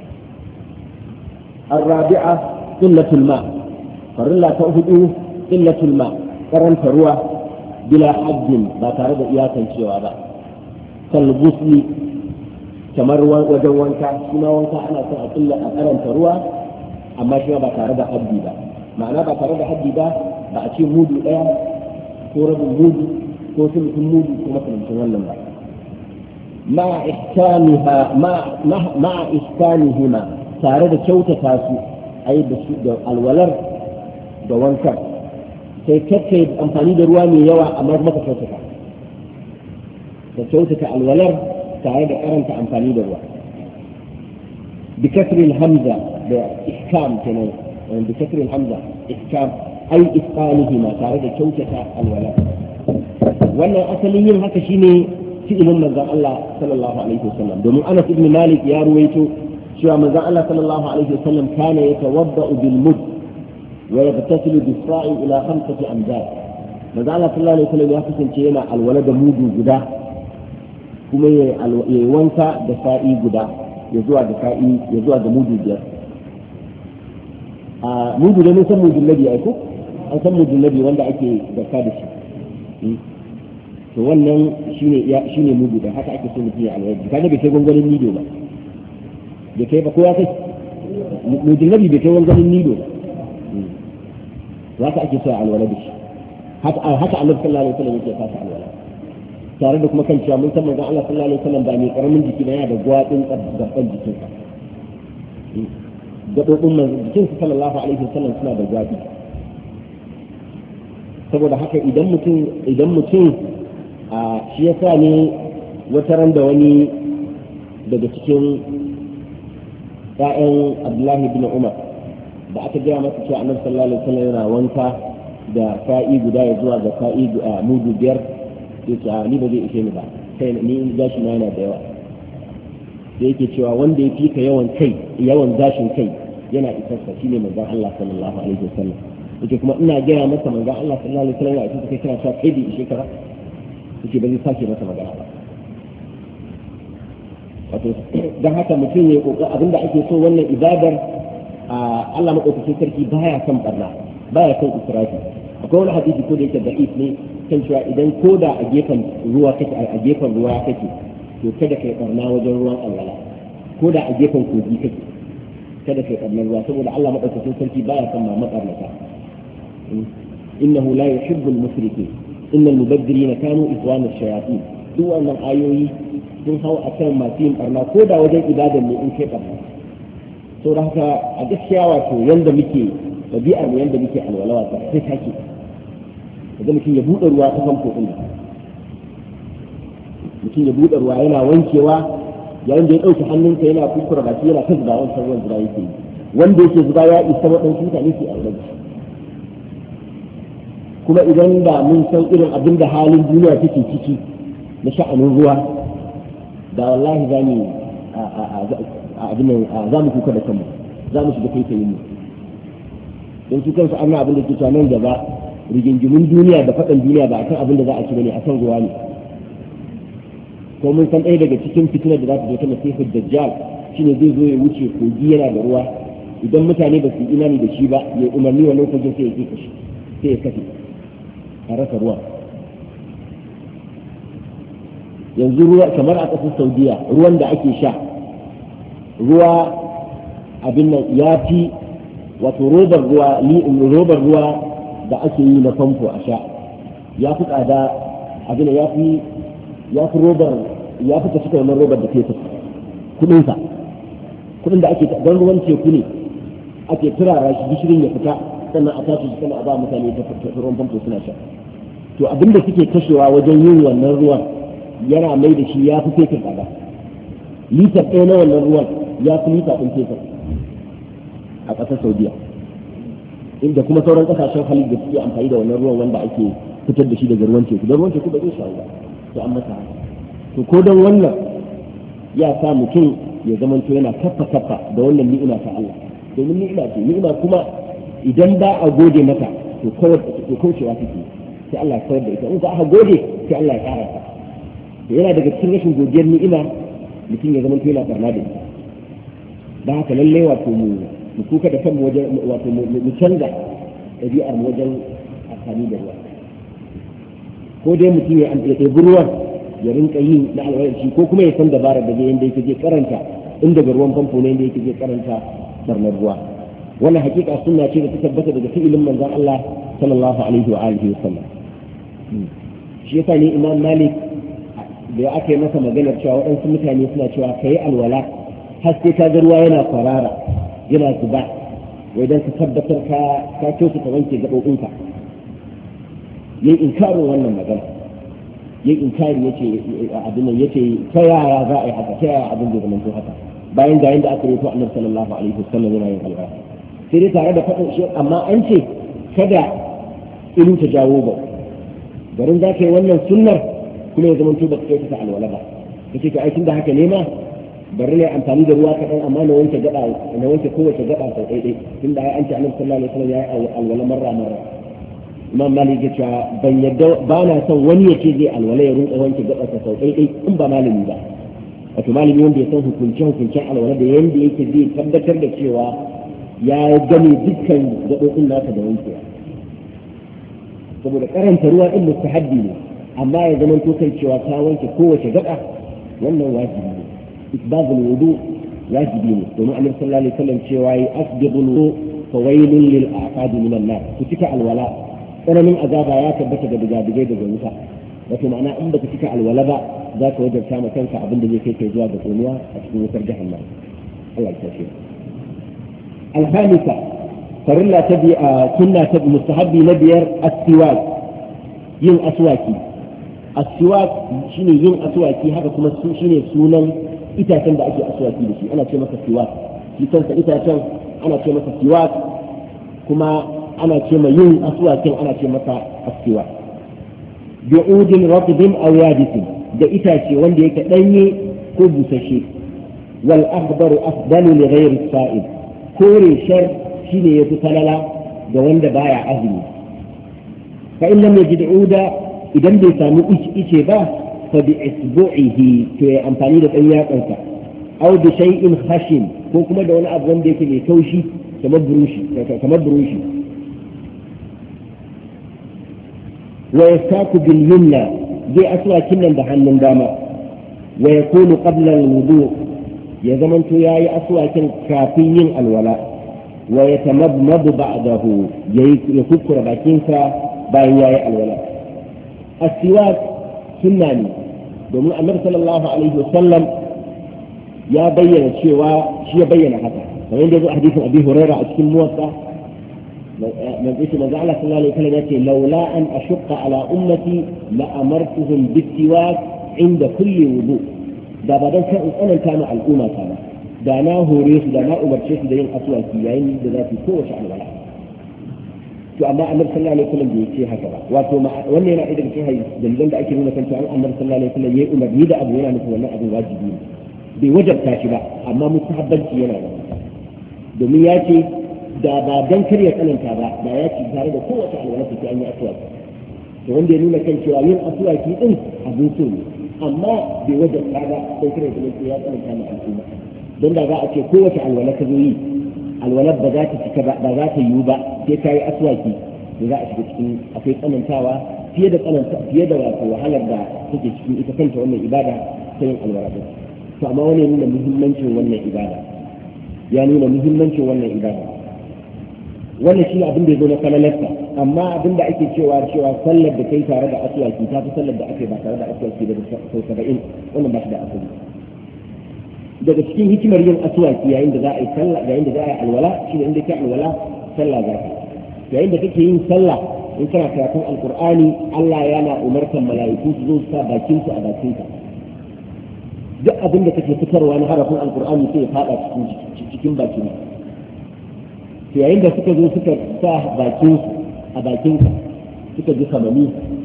Speaker 1: الرابعة قلة الماء فرلا تأخذه قلة الماء قرن فروا بلا حد لا ترد إياكا شوابا كالغسل kamar wajen wanka kuma wanka ana son a kulla a karanta ruwa amma shi ba tare da haddi ba ma'ana ba tare da haddi ba ba a ce mudu daya ko rabin mudu ko sulusun mudu ko makamancin wannan ba ma ihkamiha ma ma ihkamihima tare da kyautata su ayi da su da alwalar da wankan sai kake amfani da ruwa mai yawa amma kuma ka kyautata ka kyautata alwalar tare da karanta amfani da ruwa بكسر الهمزة بإحكام كمان بكسر الهمزة إحكام أي إتقانهما تعرض كوكة الولاء وأنا أصليين هكا شيني في إمام مزا الله صلى الله عليه وسلم دوم أنس بن مالك يا رويتو شو مزا الله صلى الله عليه وسلم كان يتوضأ بالمد ويغتسل بالصاع إلى خمسة أمداد مزا الله صلى الله عليه وسلم يحسن شينا الولد مود جدا كما يوانك دفائي جدا ya zuwa da ka'i ya zuwa da mudu biyar a mudu da nisan mudun nabi ai ko an san mudun nabi wanda ake zakka da shi to wannan shine ya shine mudu da haka ake so mutum ya alwaji kaga bai kai gongonin nido ba bai kai ba ko ya kai mudun nabi bai kai gongonin nido ba haka ake so alwala da shi haka haka annabi sallallahu alaihi wasallam yake fasa alwala tare da kuma kan cewa mun san manzon Allah sallallahu alaihi wasallam ba mai karamin jiki ba yana da gwadin gaban jikinsa gabobin manzon jikinsa sallallahu alaihi wasallam suna da gwadi saboda haka idan mutum idan mutum a shi yasa ne wata ran da wani daga cikin ƴaƴan Abdullahi bin Umar da aka gaya masa cewa annabi sallallahu alaihi wasallam yana wanka da sa'i guda ya zuwa ga sa'i mudu biyar sai ni ba zai ishe ni ba kai ni gashi na yana da yawa da yake cewa wanda ya fika yawan kai yawan gashin kai yana isarsa shine manzon Allah sallallahu alaihi wasallam yake kuma ina gaya masa manzon Allah sallallahu alaihi wasallam ya isarsa kai kana sa kai da ishe ka yake ba zai sake masa magana ba wato dan haka mutum ya kokari abinda ake so wannan ibadar Allah madaukakin sarki baya son barna baya son israfi akwai wani hadisi ko da yake da'if ne kan cewa idan ko da a gefen ruwa kake a gefen ruwa kake to kada kai barna wajen ruwan alwala ko da a gefen kogi kake kada kai barna ruwa saboda Allah madaukakin sarki baya son ma mabarnata innahu la yuhibbul musrifin innal mubaddirina kanu ikhwana ash-shayatin duk wannan ayoyi sun hau akan masu yin barna ko da wajen ibadan ne in kai barna to da haka a gaskiya wato yanda muke tabi'ar mu yanda muke alwala ta sai take idan mutum ya buɗe ruwa ta famfo ɗin mutum ya buɗe ruwa yana wankewa yayin da ya ɗauki hannunsa yana kuskura baki yana ta zuba wancan ruwan zuba yake yi wanda yake zuba ya isa waɗansu mutane su aure shi kuma idan da mun san irin abin da halin duniya take ciki na sha'anin ruwa da wallahi za mu za mu kuka da kanmu za mu shiga kai kai mu don su kansu an abin da ke nan gaba rigingimin duniya da faɗin duniya ba a kan abin da za a ci bane a kan ruwa ne ko mun san ɗaya daga cikin fitinar da za ta zo ta masifar dajjal shine zai zo ya wuce kogi yana da ruwa idan mutane ba su yi imani da shi ba ya umarni wannan kogin sai ya ke kashi sai ya kafe a rasa ruwa yanzu ruwa kamar a ƙasar saudiya ruwan da ake sha ruwa abin nan ya fi wato robar ruwa robar ruwa da ake yi na famfo a sha ya fi tsada abin ya fi ya fi robar ya fi kashi kamar robar da fetur kudinsa kudin da ake don ruwan teku ne ake turara shi gishirin ya fita sannan a tashi shi a ba mutane ta ruwan famfo suna sha to abin da suke kashewa wajen yin wannan ruwan yana mai da shi ya fi fetur tsada litar ɗaya na wannan ruwan ya fi lita ɗin fetur a ƙasar saudiya inda kuma sauran ƙasashen halin da suke amfani da wannan ruwan wanda ake fitar da shi daga ruwan teku don ruwan teku ba zai shawo ba to an masa to ko don wannan ya sa mutum ya zamanto yana kafa kafa da wannan ni'ima ta Allah domin ni'ima ce ni'ima kuma idan ba a gode mata to kawai to kaucewa take sai Allah ya kawar da ita in ka aka gode sai Allah ya ƙara ta to yana daga cikin rashin godiyar ni'ima mutum ya zamanto yana barna da ita da haka lallai wato mu mu kuka da kanmu wajen wato mu canza ɗabi'ar mu wajen amfani da ruwa ko dai mutum ya ɗebi ruwan ya rinka yi na alwayar shi ko kuma ya san dabarar da zai yanda yake je karanta in daga ruwan famfo ne yanda yake je karanta barnar ruwa wannan hakika sunna ce da ta tabbata daga fi'ilin manzon Allah sallallahu alaihi wa alihi wa sallam shi yasa ne Imam Malik da aka yi masa maganar cewa waɗansu mutane suna cewa kai alwala har sai ka ga ruwa yana kwarara yana zuba wai dan ka tabbatar ka ka kyautu ka wanke gaɓoɓinka yayi inkarin wannan magana yayi inkari yace abin nan yace ta yaya za a yi haka ta yaya abin da zaman to haka bayan ga yanda aka yi to Annabi sallallahu alaihi wasallam yana yin alwala sai dai tare da faɗin shi amma an ce kada ilu ta jawo ba garin za ka yi wannan sunnar kuma ya zama to ba ka kai ta alwala ba kace ka aikin da haka ne ma bari ne amfani da ruwa kaɗan amma na wanke gaba na wanke kowace gaba sau ɗaiɗai tunda ai an ce Annabi sallallahu alaihi wasallam ya yi alwala marra marra Imam Malik ya ce ban yadda ba na son wani ya ce zai alwala ya rinka wanke gaba sau ɗaiɗai in ba malami ba wato malami wanda ya san hukunce hukuncen alwala da yanda yake zai tabbatar da cewa ya gane dukkan gaɓoɓin nasa da wankewa saboda karanta ruwa din mustahabbi ne amma ya zama to kan cewa ka wanke kowace gaba wannan wajibi ne isbabul wudu wajibi ne domin Annabi sallallahu alaihi wasallam cewa yi asbabul wudu fa waylun lil aqad min an-nar ku cika alwala tsananin azaba ya tabbata ga digadigai daga wuta wato ma'ana in baka cika alwala ba za ka wajabta ma kanka abin da zai kai kai zuwa ga ƙonuwa a cikin wutar jahannam Allah ya tafi al-khamisa farilla ta bi sunna ta mustahabbi na biyar as-siwak yin aswaki as-siwak shine yin aswaki haka kuma shine sunan itacen da ake aswaki da shi ana ce masa siwak shi kansa itacen ana ce masa siwak kuma ana ce ma yin aswakin ana ce masa as-siwak bi'udin ratbin aw yabisin da itace wanda yake danye ko busashe wal akhbaru afdalu li ghayri sa'id kore shar shine yafi talala ga wanda baya azumi fa in lam yajid uda idan bai samu ice ba fa bi isbu'ihi to ya amfani da dan yatsansa aw bi shay'in khashin ko kuma da wani abu wanda yake mai taushi kamar burushi kamar burushi wa yastaku bil yumna zai aswakin nan da hannun dama wa yakunu qabla al wudu ya zamanto yayi aswakin kafin yin alwala wa yatamadmadu ba'dahu yayi ya kukkura bakinsa bayan yayi alwala as-siwak sunna ne domin Annabi sallallahu alaihi wasallam ya bayyana cewa shi ya bayyana haka kamar yadda zo hadisin Abi Hurairah a cikin muwatta من اسم الله صلى الله عليه وسلم لولا أن أشق على أمتي لأمرتهم بالسواك عند كل وضوء da ba dan kan tsananta ma al'umma ta ba da na hore su da na umarce su da yin aswaki yayin da za su kowace alwala to amma Annabi sallallahu alaihi wasallam bai ce haka ba wato wannan yana daga cikin hadisi dalilan da ake nuna kan cewa Annabi sallallahu alaihi wasallam yayi umarni da abu yana nufin wannan abu wajibi ne bai wajabta shi ba amma mustahabbanci yana da domin ya ce da ba dan kar ya tsananta ba da ya ci tare da kowace alwala ta an yi aswaki to wanda ya nuna kan cewa yin aswaki din abin so ne amma bai wajen ba don kare da ya tsananta ma al'umma don da za a ce kowace alwala ka zo yi alwala ba za ta cika ba ba za ta yiwu ba sai ka yi aswaki da za a shiga cikin akwai tsanantawa fiye da tsananta fiye da wato wahalar da take cikin ita kanta wannan ibada ta yin alwala din to amma wani nuna muhimmancin wannan ibada ya nuna muhimmancin wannan ibada wannan shi abin da ya zo na kanalarsa amma abin da ake cewa cewa sallar da kai tare da aswaki ta fi sallar da ake ba tare da aswaki da sau saba'in wannan ba shi da asali daga cikin hikimar yin aswaki yayin da za a yi sallah yayin da za a yi alwala shi ne inda ke alwala sallah za ka yayin da kake yin sallah in kana karatun alqur'ani Allah yana umartan mala'iku su zo su sa bakin su a bakin ka duk abin da kake fitarwa na harafin alqur'ani sai ya fada cikin cikin bakin ka yayin da suka zo suka sa bakin su a bakin ka suka ji kamani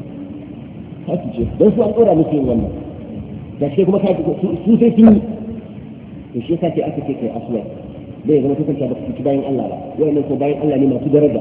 Speaker 1: haka ce don su an tsora musu yin wannan da shi kuma su sai sun yi to shi yasa ce aka ce kai aswa bai zama kasance ba su bayan Allah ba wayannan ko bayan Allah ne masu daraja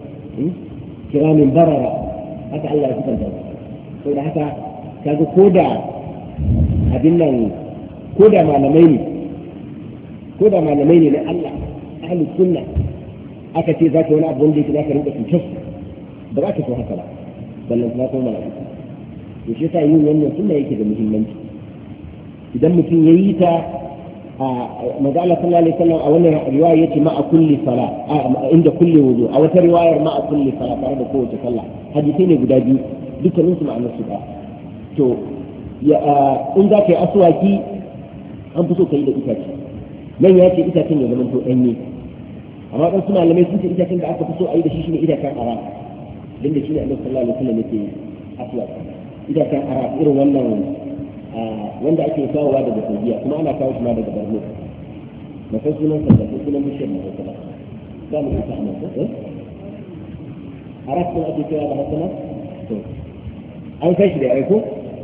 Speaker 1: kiramin barara haka Allah ya kusanta to da haka kaga koda abin nan koda malamai ne koda malamai ne na Allah ahlus sunna aka ce za ka wani abu wanda yake za ka rinka cutar ba za ka so haka ba ballan kuma kuma malaka to shi yasa yin wannan sunna yake da muhimmanci idan mutum ya yi ta a manzo Allah sallallahu alaihi wasallam a wannan riwaya yace ma a kulli sala inda kulli wudu a wata riwayar ma a kulli sala tare da kowace sallah hadisi ne guda biyu dukkanin su ma'anar su ba to ya in za ka yi aswaki an fi so ka yi da itace nan ya ce itacen ya zama to ɗanye amma ɗan suna malamai sun ce itacen da aka fi so a yi da shi shine itacen ara don da shi ne annabi sallallahu alaihi wasallam yake aswaki itacen ara irin wannan wanda ake kawowa daga Saudiya kuma ana kawo shi ma daga Borno na san sunan sa da sunan bishiyar da kuma za mu ita amma ko ara kuma ake kawo da hasana to an kai shi da aiko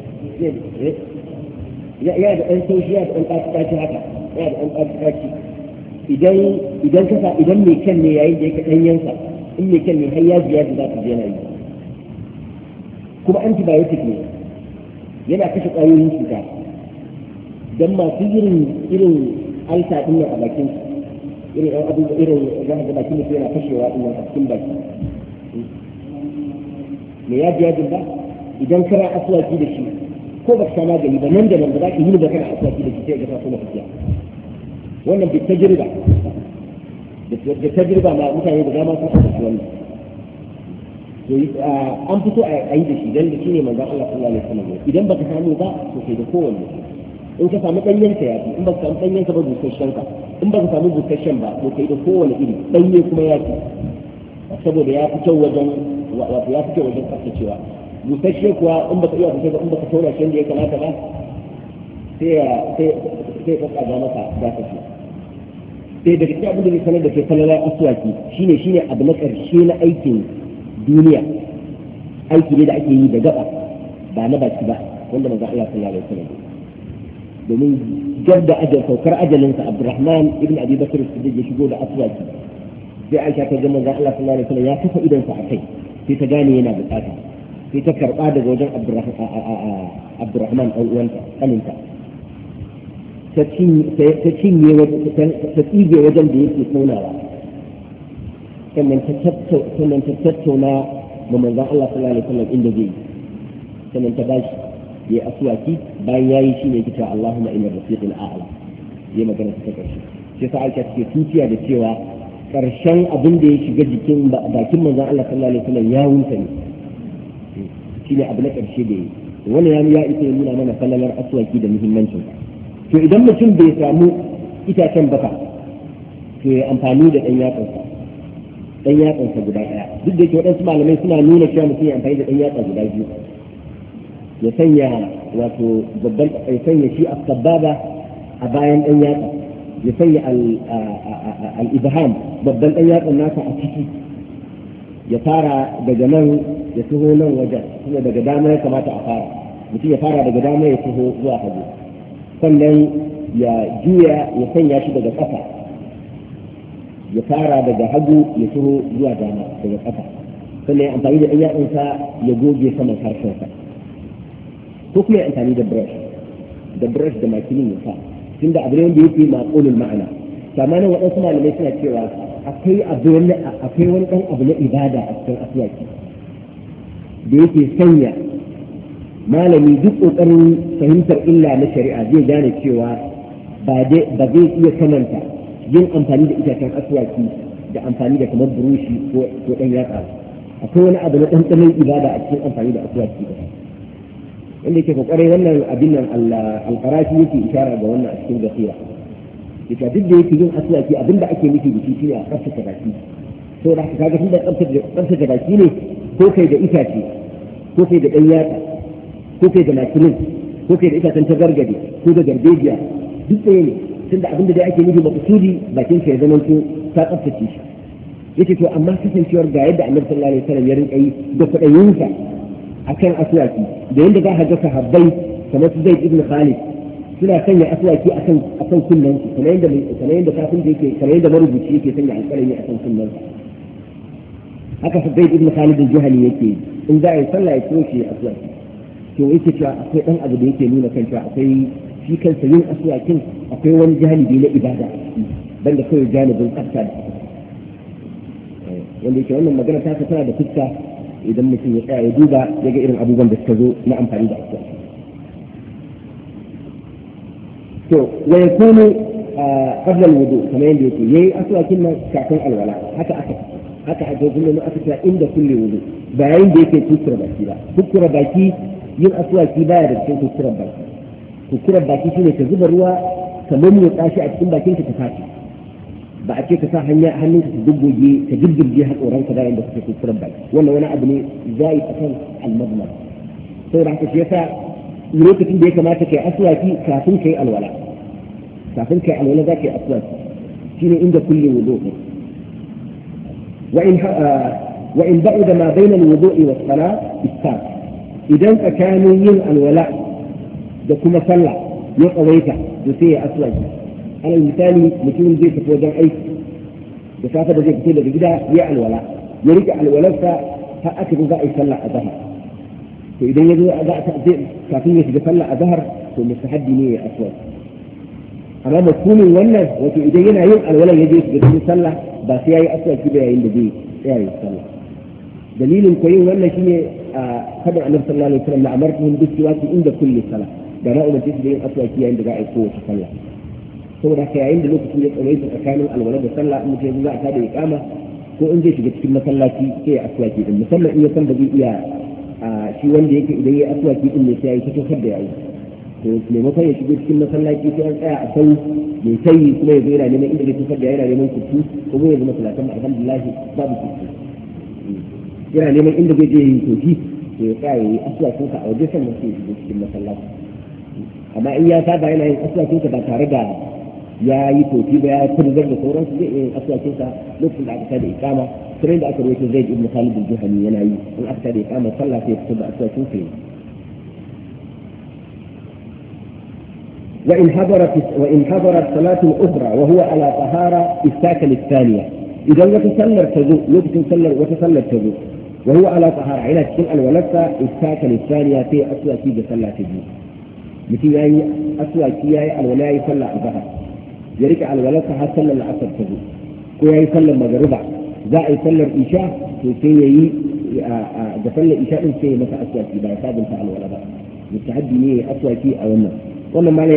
Speaker 1: ya ya da ɗan sauki ya da ɗan ƙaci haka ya da ɗan ƙaci idan idan ka sa idan mai kyan ne yayin da yake ɗanyensa in mai kyan ne har ya biya da za ka je na yi kuma antibiotic ne yana kashe ƙwayoyin cuta don masu irin irin alta ɗin nan a bakin irin ɗan abubuwa irin za ka ga bakin mutum yana kashewa ɗin nan a cikin baki me ya biya ba idan kana aswaki da shi ko ba ka magani ba nan da nan ba za ka yi ba kana aswaki da shi sai ga ta kuma tafiya wannan bi tajriba da tajriba ma mutane da dama sun san wannan to an fito a yi da shi dan da shi ne manzon Allah sallallahu alaihi wasallam idan baka samu ba to kai da kowanne in ka samu danyen ka yafi in baka samu danyen ka ba busasshen ka in baka samu busasshen ba to kai da kowanne iri danye kuma yafi saboda ya fi kyau wajen wato ya fi kyau wajen tsaftacewa busasshe kuwa in baka iya busasshe ba in baka tauna shi da ya kamata ba sai ya sai sai ka kaga maka da ka ci sai daga cikin abin da zai sanar da ke falala aswaki shine shine abu na karshe na aikin duniya aiki ne da ake yi da gaba ba na baki ba wanda manzo Allah sallallahu alaihi wasallam domin jadda ajal saukar ajalinsa Abdurrahman ibn Abi Bakr as-Siddiq ya shigo da aswaki sai Aisha ta ga manzo Allah sallallahu alaihi wasallam ya kafa idan sa akai sai ta gane yana bukata sai ta karba daga wajen Abdurrahman ɗan uwanta kaninta ta cinye ta tsige wajen da yake taunawa sannan ta tattauna ma manzon Allah sallallahu alaihi wasallam inda zai sannan ta bashi ya aswaki bayan yayi shi ne kita Allahumma inna rafiqil a'la yayi magana ta karshe sai sa Aisha take tutiya da cewa karshen abin da ya shiga jikin bakin manzon Allah sallallahu alaihi wasallam ya wuce ne shine abu na karshe da yi wannan ya isa ya nuna mana fallalar aswaki da muhimmancin to idan mutum bai samu itacen baka to ya amfani da ɗan yatsansa ɗan yatsansa guda ɗaya duk da ke waɗansu malamai suna nuna cewa mutum ya amfani da ɗan yatsa guda biyu ya sanya wato babban ya sanya shi a sababa a bayan ɗan yatsa ya sanya al-ibham babban ɗan yatsan nasa a ciki ya fara daga nan ya taho nan wajen kuma daga dama ya kamata a fara mutum ya fara daga dama ya taho zuwa hagu sannan ya juya ya sanya shi daga ƙasa ya fara daga hagu ya taho zuwa dama daga ƙasa sannan ya amfani da ɗan yatsunsa ya goge saman harshensa ko kuma ya amfani da brush da brush da makilin ya sa tun da abin da yake maƙulul ma'ana samanin waɗansu malamai suna cewa akwai akwai wani ɗan abu na ibada a cikin aswaki da yake sanya malami duk ƙoƙarin fahimtar illa na shari'a zai gane cewa ba zai iya kamanta yin amfani da itacen aswaki da amfani da kamar burushi ko ɗan yatsa akwai wani abu na ɗanɗanon ibada a cikin amfani da aswaki da wanda yake kokare wannan abin nan alƙarashi yake ishara ga wannan a cikin gasira ita duk da yake yin aswaki abinda ake nufi da shi shine a tsaftace baki to da kaga tun da tsaftace baki ne ko kai da itace ko kai da ɗan yatsa ko kai da makilin ko kai da itacen ta gargade ko da garbejiya duk ɗaya ne tunda abinda dai ake nufi makusudi bakin ka ya zama to ta tsaftace shi yace to amma kasancewar ga yadda Annabi sallallahu alaihi wasallam ya rinka yi da kuɗayinsa akan aswaki da yadda za ka ga sahabbai kamar su Zaid ibn Khalid suna sanya aswaki akan akan kunnen su kamar yadda kamar yadda kafin da yake kamar yadda marubuci yake sanya alƙalami akan kunnen sa haka su Zaid ibn Khalid al-Juhani yake in za a yi sallah ya kiro shi aswaki to yake cewa akwai dan abu da yake nuna kan cewa akwai shi kansa yin aswakin akwai wani janibi na ibada a ciki banda kawai janibin tsafta da aka wanda yake wannan magana ta tana da fuska idan mutum ya tsaya ya duba ya ga irin abubuwan da suka zo na amfani da aswaki to wa yakunu qabla al-wudu kamar yadda yake yayi aswakin nan kafin alwala haka aka haka a dogon nan aka ta inda kulle wudu ba yayin da yake kuskura baki ba kuskura baki yin aswaki baya da cikin kuskuren baki kuskuren baki shine ka zuba ruwa ka mummutsa shi a cikin bakin ka ta fashi ba a ce ka sa hanya hannunka ka dubbuge ka dubbuge hakoranka da yanda kake kuskuren baki wannan wani abu ne zai akan al-madmar saboda haka shi yasa lokacin da ya kamata kai aswaki kafin kai alwala kafin kai alwala za ka yi aswaki shine inda kulle wudu wa in wa in ba'da ma bayna al-wudu'i was-salah istat idan tsakanin yin alwala da kuma sallah ya tsawaita to sai ya aswaki alal misali mutum zai tafi wajen aiki da safe da zai fito daga gida ya alwala ya rike alwalarsa har aka za a yi sallah a zahar to idan ya zo zai kafin ya shiga sallah a zahar to mustahabbi ne ya aswaki amma mafhumin wannan wato idan yana yin alwala ya je shiga cikin sallah ba sai yayi aswaki da yayin da zai tsaya yin sallah dalilin ko yin wannan shine a kada annabi sallallahu alaihi wasallam amartuhum bis siwaki inda kulli salah da na umarci su da yin aswaki yayin da za a yi kowace sallah saboda haka yayin da lokacin ya tsawaita tsakanin alwala da sallah in mutum za a tada iqama ko in zai shiga cikin masallaci sai ya aswaki din musamman in ya san ba zai iya shi wanda yake idan ya aswaki din ne sai ya yi ta tokar da yayi to maimakon ya shiga cikin masallaci sai an tsaya a sau mai sayi kuma ya zo yana neman inda zai tokar da yana neman kutu kuma ya zama salatan alhamdulillah babu kutu yana neman inda zai je yi toki to ya tsaya yi aswakinsa a waje sannan sai ya shiga cikin masallaci amma in ya saba yana yin aswakinsa ba tare da ya yi toki ba ya kurzar da sauransu zai yin aswakinsa lokacin da aka tada ikama sai da aka rawaito Zaid ibn Khalid al-Juhani yana yi in aka tada ikama sallah sai ya fito da aswakinsa وإن حضرت وإن حضرت صلاة أخرى وهو على طهارة استاك للثانية إذا وتسلر تزو وتسلر وتسلر تزو وهو على طهارة علا تكون الولدة استاك للثانية في أسواكي بصلاة تزو مثل يعني أسواكي الولاء يصلى الظهر يرجع الولدة حتى العصر تزو كوي يصلى المغربة ذا يصلى الإشاء وسيني دفل إشاء سي مسا أسواكي بعد فعل الولدة مستحدي ني أسواكي أو النار wannan ma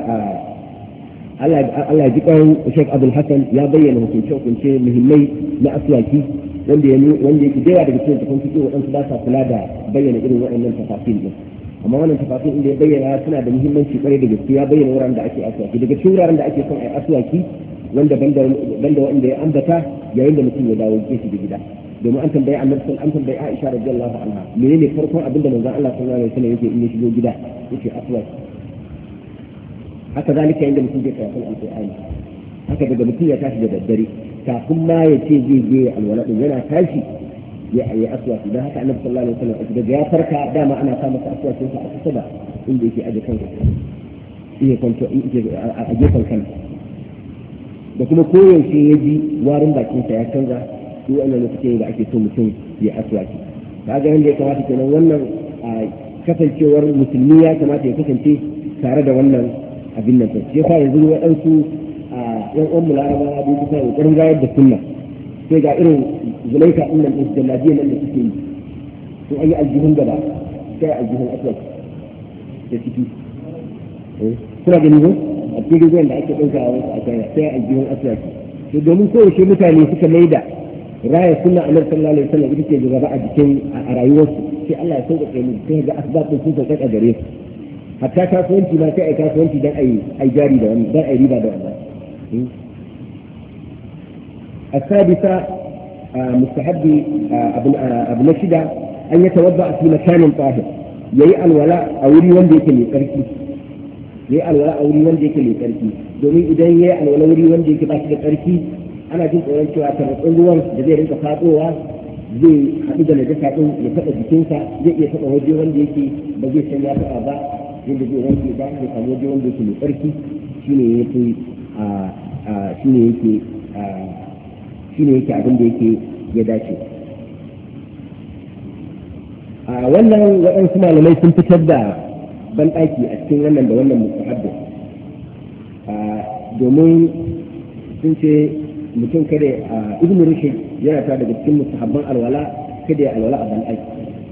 Speaker 1: Allah ji kan Sheikh Abdul Hassan ya bayyana hukunce hukunce muhimmai na aswaki wanda ya wanda yake da daga cikin tafan fiqh wadansu ba sa kula da bayyana irin waɗannan tafasil din amma wannan tafasil inda ya bayyana suna da muhimmanci kwarai da gaske ya bayyana wuraren da ake aswaki daga cikin wuraren da ake son ai aswaki wanda banda banda wanda ya ambata yayin da mutum ya dawo gefe da gida domin an tambayi annabi sallallahu an tambayi Aisha radiyallahu anha menene farkon abinda manzon Allah sallallahu alaihi wasallam yake in ya shigo gida yake aswaki haka zalika yanda mutum zai karatu alqur'ani haka daga mutum ya tashi da daddare kafin ma ya ce zai je alwala din yana tashi ya yi aswaki dan haka annabi sallallahu alaihi wasallam daga ya farka dama ana sa masa aswakin sa a kusa da inda yake aje kansa iya kwanto a gefen kansa da kuma koyaushe ya ji warin bakin sa ya canza duk wannan lokacin da ake so mutum ya aswaki kaga yanda ya kamata kenan wannan kasancewar musulmi ya kamata ya kasance tare da wannan abin nan sai yasa yanzu waɗansu a yan uwan mu laraba da kusa ƙoƙarin gayar da sunna sai ga irin zulaika din nan da ladiyan nan da suke yi sun an yi aljihun gaba sai aljihun aswad da ciki kuna gani ko a cikin ruwan da ake ɗauka a wasu a kaya sai aljihun aswad to domin kowace mutane suka maida raya sunna annabi sallallahu alaihi wasallam ita ce gaba a jikin a rayuwarsu sai Allah ya sauƙaƙe mu sai ga asbabun sun sauƙaƙa gare su hatta kasuwanci ma sai ai kasuwanci dan ai ai jari da wannan dan ai riba da wannan السادسة مستحب ابن شدة أن يتوضأ في مكان طاهر يي الولاء أولي وندي كلي تركي يي الولاء أولي وندي كلي تركي دومي إذا يي الولاء أولي وندي كباش تركي أنا جزء من شو أترقون دوان جزير إنت خاطوها زي حدود النجاسة يفتح جسنسا زي يفتح وجه وندي كي بجي سنيات أعضاء yadda zai wanke ba ya samu waje wanda yake mai tsarki shine yake shine yake shine yake abin da yake ya dace a wannan waɗansu malamai sun fitar da banɗaki a cikin wannan da wannan mustahabbi domin sun ce mutum kada ibn rushd yana ta daga cikin mustahabban alwala kada ya alwala a banɗaki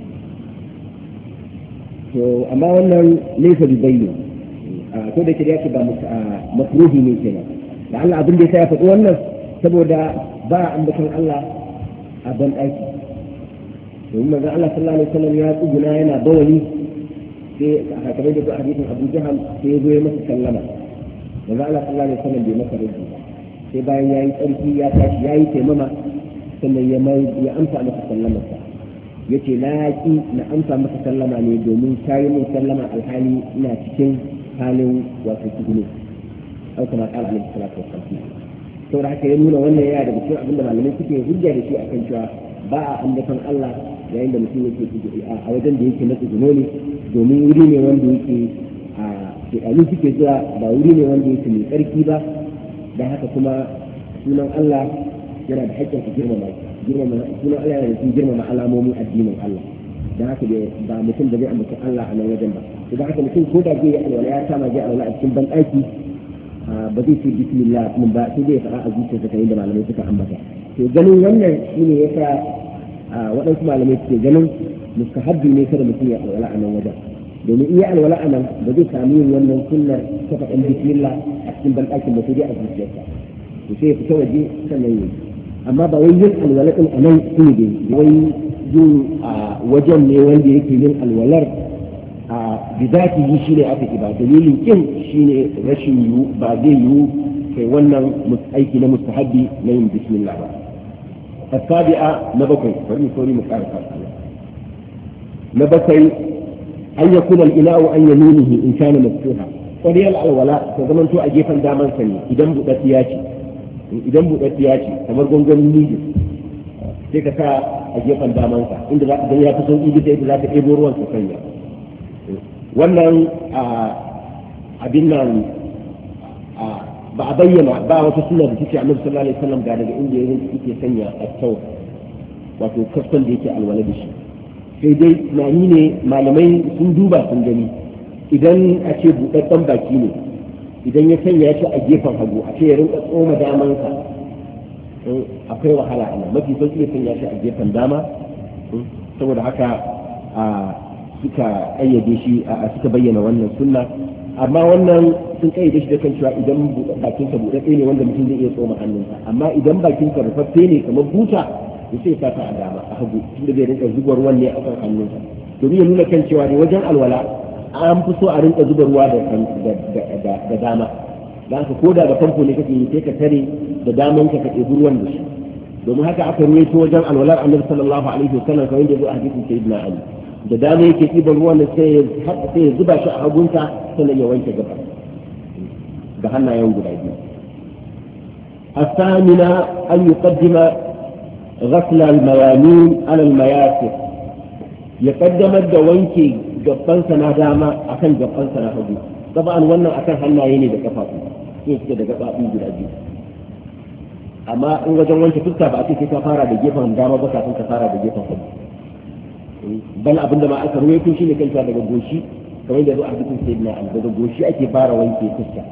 Speaker 1: to amma wannan laysa bi bayyin ko da kiriya ba makruhi ne kenan da Allah abin da ya faɗi wannan saboda ba ambaton Allah a ban ɗaki domin manzo Allah sallallahu alaihi wasallam ya tsuguna yana bawali sai a kamar da hadisin Abu Jahal sai ya zo ya masa sallama manzo Allah sallallahu alaihi wasallam bai masa rubu sai bayan yayi tsarki ya tashi yayi taimama sannan ya mai ya amsa masa sallama yace na ki na amsa masa sallama ne domin kai min sallama alhali ina cikin halin wato tsugunu au kuma qala alaihi salatu wassalam saboda haka ya nuna wannan ya daga cikin abinda malamai suke hujja da shi akan cewa ba a ambaton Allah yayin da mutum yake a wajen da yake na tsuguno ne domin wuri ne wanda yake a shekaru suke zuwa ba wuri ne wanda yake mai tsarki ba da haka kuma sunan Allah yana da haƙƙin ka girmama girmama sunan Allah yana da cikin girmama alamomin addinin Allah da haka ba mutum da zai ambaci Allah a nan wajen ba to da haka mutum ko da zai yi alwala ya kama zai alwala a cikin banɗaki ba zai ce bismillah mun ba sai dai ya faɗa a zuciyarsa kamar da malamai suka ambata to ganin wannan shine yasa waɗansu malamai suke ganin mustahabbi ne kada mutum ya alwala a nan wajen domin iya alwala a nan ba zai sami yin wannan sunnar ta faɗan bismillah a cikin banɗakin ba sai dai a zuciyarsa to sai ya fita waje sannan yi amma ba wai yin alwala ɗin a nan shi ne dai wai yin wajen ne wanda yake yin alwalar a bidati yi shi ne aka ki ba dalilin kin shi ne rashin yiwu ba zai yiwu kai wannan aiki na mustahabbi na yin bismillah ba السابعة نبكي فريم سوري مكاركة نبكي أن يكون الإناء عن يمينه إن كان مفتوحا وليال الولاء فزمن تو أجيفا داما سني إذن بؤتياتي إذن بؤتياتي كما قنقل نيجي سيكا سا أجيفا داما سا إن دنيا تسون إيجي سيكا ذات إبوروان سفنيا wannan abin nan ba a bayyana ba wata suna da take annabi sallallahu alaihi wasallam ga daga inda yake sanya at-taw wato kaftan da yake alwala da shi sai dai tunani ne malamai sun duba sun gani idan a ce buɗaɗɗen baki ne idan ya sanya shi a gefen hagu a ce ya rinka tsoma damansa akwai wahala a nan mafi sauki ya sanya shi a gefen dama saboda haka suka ayyade shi a suka bayyana wannan sunna amma wannan sun kayyade shi da kan cewa idan bakinsa buɗaɗɗe ne wanda mutum zai iya tsoma hannunsa amma idan bakinsa rufaffe ne kamar buta ya sai fata a dama a hagu tunda zai rinka zubar ruwan ne a kan hannunsa domin ya nuna kan cewa ne wajen alwala an fi so a rinka zuba ruwa da dama da haka ko da da famfo ne kake yi sai ka tare da daman ka ka ɗebi ruwan da shi domin haka aka ruwaito wajen alwalar annabi sallallahu alaihi wasallam kamar yadda ya zo a hadisin sayyidina ali da dama yake ɗiban ruwan da sai ya zuba shi a hagunsa sannan ya wanke gaba da hannayen guda biyu الثامنة أن يقدم غسل الميامين على المياسر يقدم الدوانكي جبان سنة داما أكن جبان سنة هدو طبعا وانا أكن حنا يني دكفاتي كيف كده دكفاتي جراجي أما إن وجن وانك تكتا بأتي كفارة بجيفان داما بكا تن كفارة بجيفان هدو بل أبن ما أكر ويكون شيء كان كان دقوشي كمان ده أحدكم سيدنا علي دقوشي أكي بارا وانكي تكتا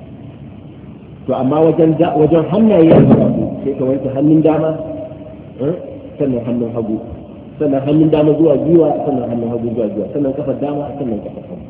Speaker 1: to amma wajen wajen hannaye ya karatu sai ka wanke hannun dama sannan hannun hagu sannan hannun dama zuwa gwiwa sannan hannun hagu zuwa gwiwa sannan kafar dama sannan kafar hagu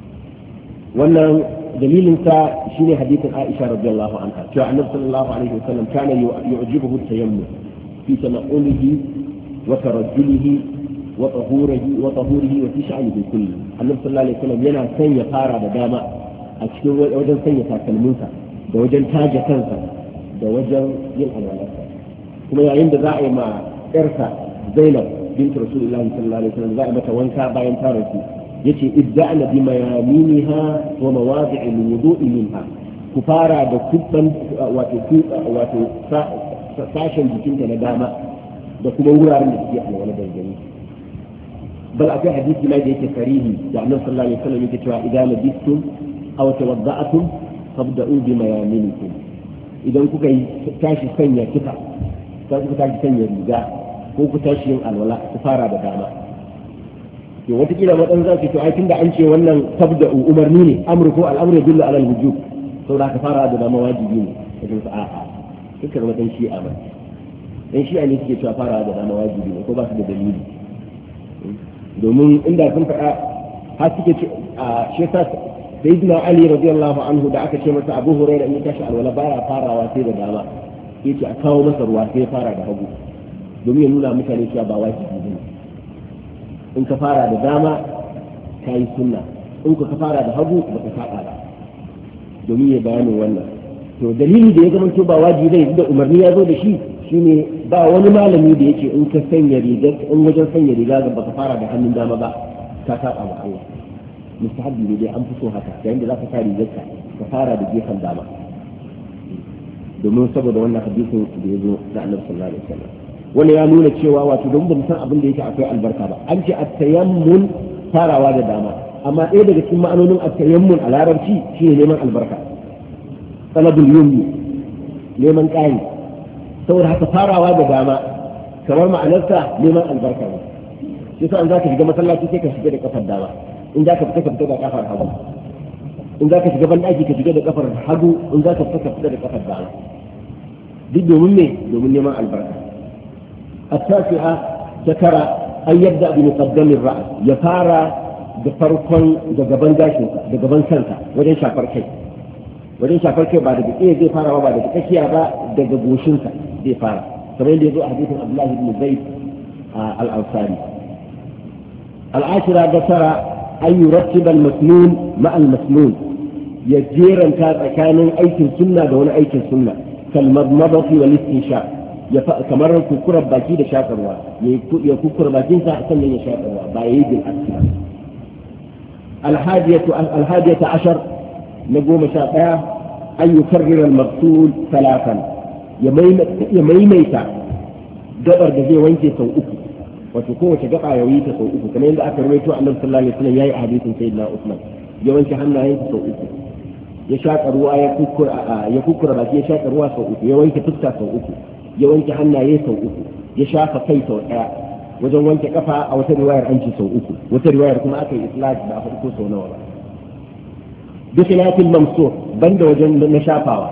Speaker 1: wannan dalilin sa shine hadisin Aisha radiyallahu anha cewa Annabi sallallahu alaihi wasallam kana yu'jibuhu tayammum fi tana'ulihi wa tarajjulihi wa tahurihi wa tahurihi wa fi sha'nihi kulli Annabi sallallahu alaihi wasallam yana sanya fara da dama a cikin wajen sanya takalminsa da wajen taje kansa da wajen yin alwalarsa kuma yayin da za a yi ma ƴarsa Zainab bint Rasulullah sallallahu alaihi wasallam za a mata wanka bayan ta rasu yace idda'na bi mayaminiha wa mawadi'il wudu'i minha ku fara da kubban wato wato sashen jikinta na dama da kuma wuraren da suke alwala da gani bal akwai hadisi ma da yake sarihi da Annabi sallallahu alaihi wasallam yake cewa idan labistum aw tawadda'atum fabda'u bi mayaminikum idan kuka yi tashi sanya kifa sai kuka tashi sanya riga ko ku tashi yin alwala ku fara da dama to wata kila madan zaki to ai tunda an ce wannan tabda'u umarni ne amru ko al'amru yadullu ala al-wujub saboda ka fara da dama wajibi ne idan sa a'a dukkan madan shi'a ba dan shi'a ne suke cewa fara da dama wajibi ne ko ba su da dalili domin inda sun faɗa har suke ce a shekara sayyidina ali radiyallahu anhu da aka ce masa abu hurairah in ya tashi alwala baya farawa sai da dama yace a kawo masa ruwa sai ya fara da hagu domin ya nuna mutane cewa ba wajibi ne. In ka fara da dama ka yi sunna, in ka fara da hagu ba ka saba ba, domin ya bayanin wannan. To dalili da ya zama to ba wajibi zai da umarni ya zo da shi shine ba wani malami da yake in ka sanya rigar in wajen sanya riga ga baka fara da hannun dama ba ka saba ma Allah. Mustahabbi ne dai an fi so haka, yayin da zaka sa rigarka ka fara da gefen dama, domin saboda wannan hadisin da ya zo da Annabi sallallahu alaihi wasallam. Wani ya nuna cewa wato don ba san abin da yake akwai albarka ba. An ce at-tayammun farawa da dama, amma ɗaya daga cikin ma'anonin at-tayammun a larabci shine neman albarka, talabul yumni, neman ƙari. Saboda haka farawa da dama kamar ma'anarsa neman albarka ne. Shi yasa an zaka shiga masallaci sai ka shiga da kafar dama, in zaka fita ka fita da kafar hagu, in zaka shiga ban daki ka shiga da kafar hagu, in zaka fita ka fita da kafar dama. Duk domin me? Domin neman albarka. التاسعة ذكر أن يبدأ بمقدم الرأس، يفارى بفرقا دقبان داشنسا دقبان سنسا وجن شافر كي وجن شافر كي بعد بإيه دي فارى وبعد بإيه با دقبوشنسا دي فارى. كما يلي حديث عبد الله بن زيد آه الأنصاري. العاشرة ذكر أن يرتب المسنون مع المسنون، يجير أن كان أيك السنة دون أيك السنة كالمضمضة والاستنشاق. ya kamar kukurar baki da shakarwa ya kukura bakinsa sannan ya shakarwa ba ya yi bil asira. alhadiyatu ashar na goma sha ɗaya an yi karrirar maksul talatan ya maimaita gabar da zai wanke sau uku, wato kowace gaba ya yi ta sau uku, kamar yadda aka rawaito annabi sallallahu alaihi wasallam yayi a hadisin sayyidina Usman, ya wanke hannayensa sau uku, ya shaka ruwa ya kukura ya kukura baki ya shaka ruwa sau uku, ya wanke fuska sau uku, ya wanke hannaye sau uku, ya shafa kai sau ɗaya, wajen wanke kafa a wata riwayar an ci sau uku, wata riwayar kuma aka yi islaj ba a farko sau nawa ba. bi khilafil mamsuh, banda wajen na shafawa,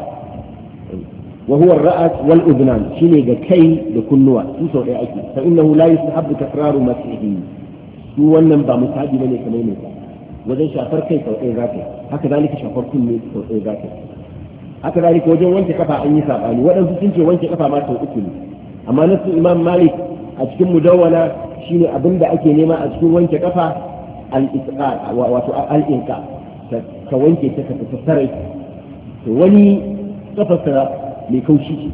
Speaker 1: wa huwa ar-ra's wal udnan, shine ga kai da kunnuwa su sau ɗaya ake, fa innahu la yustahabbu takraru masihi, su wannan ba musahabi bane kamar ne ba. Wajen shafar kai sau ɗaya zaka, haka zalika shafar kunne sau ɗaya zaka. haka zalika wajen wanke kafa an yi sabani, waɗansu sun ce wanke kafa ma sau uku ne, amma nasu Imam Malik a cikin mudawwana shine abinda ake nema a cikin wanke kafa al-isqa wato al-inqa, ka wanke ta ka tattare. to wani kafarsa mai kaushi ce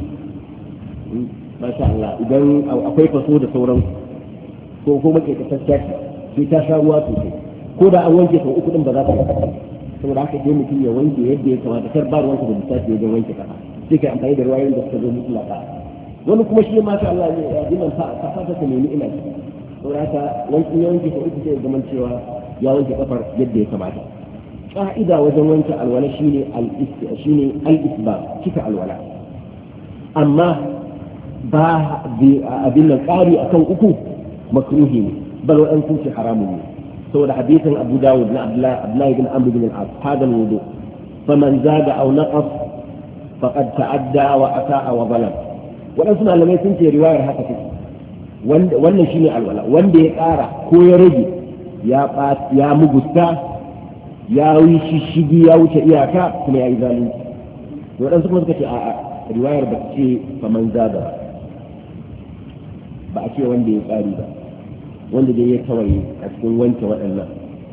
Speaker 1: masha Allah, idan akwai faso da sauran ko ko make ta tattaki sai ta sha ruwa sosai, ko da an wanke sau uku din ba za ta yi. saboda haka sai mutum ya wanke yadda ya kamata, kar ba ruwanka da lissafi wajen wanke kafa, sai kai amfani da ruwayoyin da suka zo mutu lafa. wani kuma shi ma sha Allah ne ya ji man fa ka fata ka nemi ina shi, saboda haka wanki ya wanke sau uku sai zaman cewa ya wanke kafar yadda ya kamata. ka'ida wajen wanke alwala shine al-shine al-isbab, cika alwala, amma ba abin nan ƙari akan uku makruhi ne, bal wa'an sun ce haramun ne. سورة حديث أبو داود بن عبد الله بن عمرو بن العاص هذا الوضوء فمن زاد أو نقص فقد تعدى وأساء وظلم. وأنا سمع لما يسمى رواية هكذا وأن شيني الولا وأن يقارا كو يرجي يا قاس يا مغتا يا ويشي شيجي يا وجه إياكا كما يا إذالين. وأنا سمع كتي رواية بكتي فمن زاد بأتي وأن يقاري با wanda dai ya tawaye a cikin wanke waɗannan.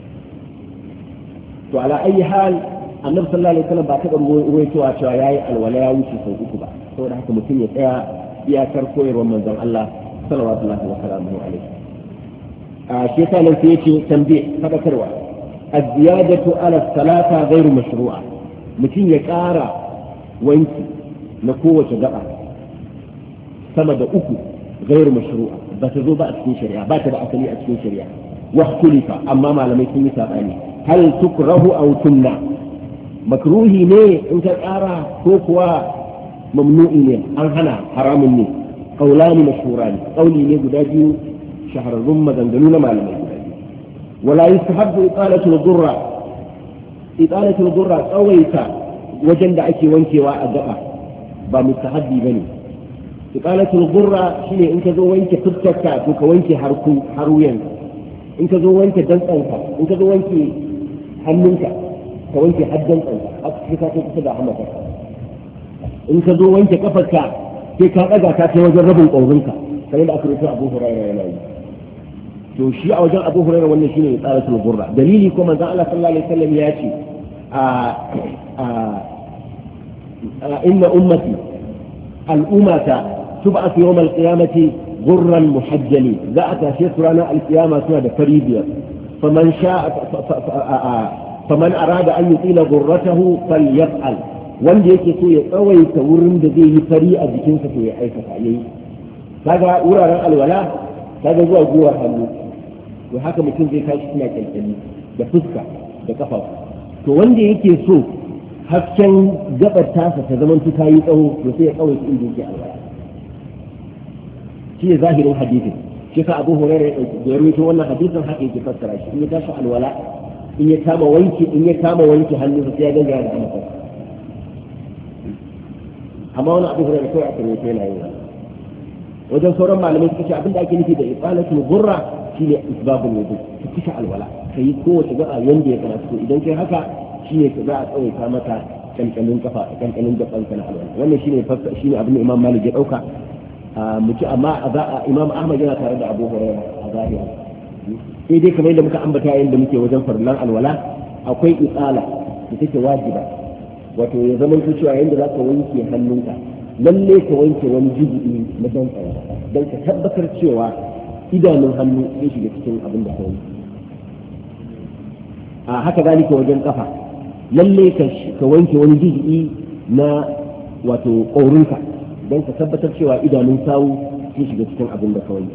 Speaker 1: to ala ayi hal annabi sallallahu alaihi wasallam ba ta ruwaya cewa cewa yayi alwala ya wuce sau uku ba, saboda haka mutum ya tsaya iyakar koyarwar manzon Allah sallallahu alaihi wasallam. a shekalan sai yace tambaye fadakarwa az-ziyadatu ala salata ghairu mashru'a, mutum ya ƙara wanki na kowace gaba sama da uku ghairu mashru'a, ba ta zo ba a cikin shari'a, ba ta da asali a cikin shari'a. wa khulifa, amma malamai sun yi sabani, hal tukrahu aw tunna, makruhi ne in ka ƙara ko kuwa mamnu'i ne, an hana, haramun ne. qaulani mashhurani, qauli ne guda biyu shahararrun maganganu na malamai guda biyu. wala yustahabbu iqalatu al-durra, iqalatu al-durra tsawaita wajen da ake wankewa a gaba ba mustahabbi bane. iqalatul gurra shine in ka zo wanke fuskarka to ka wanke harku haruyan, in ka zo wanke dantsanka, in ka zo wanke hannunka ka wanke haddan tsanka a cikin ka kusa da hamaka, in ka zo wanke kafarka sai ka daga ka kai wajen rabin ƙaurinka sai da aka rubuta Abu Hurairah yana yi to shi a wajen Abu Hurairah wannan shine tsaratul gurra dalili ko manzon Allah sallallahu alaihi wasallam ya ce a a inna ummati al-ummata tub'ath yawm al-qiyamati gurran muhajjalin za a tashi ranar al-qiyama suna da fari biyar faman sha'a faman arada an yutila gurratahu falyaf'al wanda yake so ya tsawaita wurin da zai yi fari a jikinsa to ya aikata yayi kaga wuraren alwala kaga zuwa guwar hannu to haka mutum zai tashi suna kyalkyali da fuska da kafafu to wanda yake so hasken gabar tasa ta zaman ta yi tsawo to sai ya kawai inda yake alwala shi ne zahirin hadisin shi ka Abu Hurairah da ya rawaito wannan hadisin haka yake fassara shi in ya tashi alwala in ya kama wanki in ya kama wanki hannu sai ya ganga da hannu amma wani Abu Hurairah kawai aka rawaito yana yin wajen sauran malamai suka ce abinda ake nufi da ifalatul gurra shine isbabul wudu ka cika alwala kai kowace gaba yanda ya kamata idan kai haka shine ka za a tsawaita maka kankanin kafa kankanin gaban kana alwala wannan shine shine abin da Imam Malik ya dauka muke amma Imam Ahmad yana tare da Abu Hurairah a zahiri sai dai kamar yadda muka ambata yayin da muke wajen farlan alwala akwai isala da take wajiba wato ya zama cewa yayin da zaka wanke hannunka lalle ka wanke wani jibi na dan tsaya don ka tabbatar cewa idanun hannu ya shiga cikin abin da ka wanke a haka zalika wajen kafa lalle ka wanke wani jibi na wato ƙaurinka don ka tabbatar cewa idanun sawu ya shiga cikin abin da ka wanke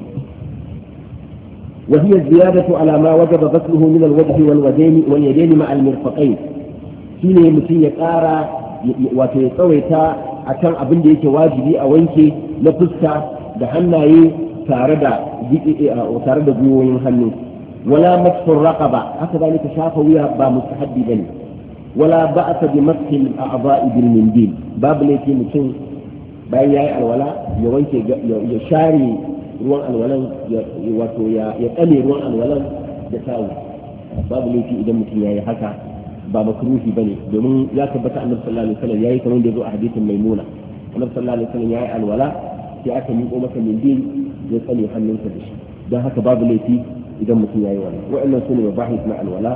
Speaker 1: وهي الزيادة على ما وجب غسله من الوجه واليدين واليدين مع المرفقين shine mutum ya ƙara wato ya tsawaita akan abin da yake wajibi a wanke na fuska da hannaye tare da tare da gwiwoyin hannu wala masfur raqaba haka zalika shafa wuya ba mustahabbi bane wala ba'sa bi masfil a'dha'i bil mindil babu laifi mutum bayan yayi alwala ya wanke ya share ruwan alwalan wato ya tsane ruwan alwalan da tawo babu laifi idan mutum yayi haka ba makruhi bane domin ya tabbata annabi sallallahu alaihi wasallam yayi kamar da yazo a hadisin maimuna annabi sallallahu alaihi wasallam yayi alwala sai aka miƙo masa mindil ya tsane hannunsa da shi dan haka babu laifi idan mutum yayi wannan wa'annan sune mabahis na alwala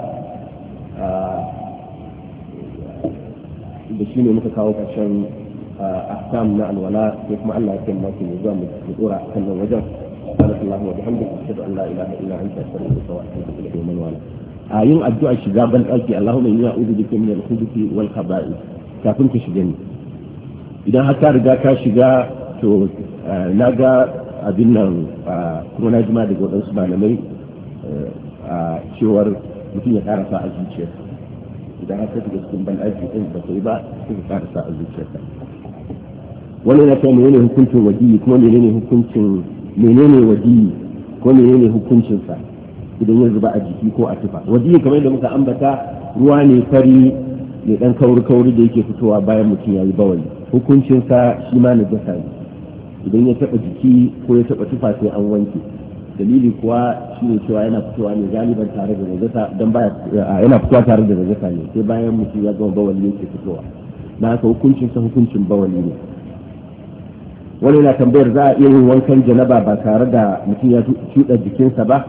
Speaker 1: da shine muka kawo karshen ahkam na alwala sai kuma Allah ya kalla mu zuwa mu dora kan nan wajen subhanallahi wa bihamdihi ashhadu an la ilaha illa anta astaghfiruka wa atubu ilayk wa man wala a yin addu'a shiga ban ɗauki Allahumma inni a'udhu bika min al-khubuthi wal khaba'ith kafin ka shiga ni idan har ka riga ka shiga to na ga abin nan kuma na jima daga waɗansu malamai a cewar mutum ya karasa a zuciyarsa idan har ka shiga cikin ban ɗauki ɗin ba sai ba sai ka karasa a zuciyarsa wani na kai menene hukuncin wadiyi kuma menene hukuncin menene wadiyi ko menene hukuncinsa idan ya zuba a jiki ko a tufa wajibi kamar yadda muka ambata ruwa ne fari mai dan kauri kauri da yake fitowa bayan mutum yayi bawali hukuncin sa shi ma na jasa ne idan ya taba jiki ko ya taba tufa sai an wanke dalili kuwa shine cewa yana fitowa ne galiban tare da najasa dan baya yana fitowa tare da najasa ne sai bayan mutum ya gama bawali yake fitowa na haka hukuncin sa hukuncin bawali ne wani na tambayar za a iya yin wankan janaba ba tare da mutum ya cuɗa jikinsa ba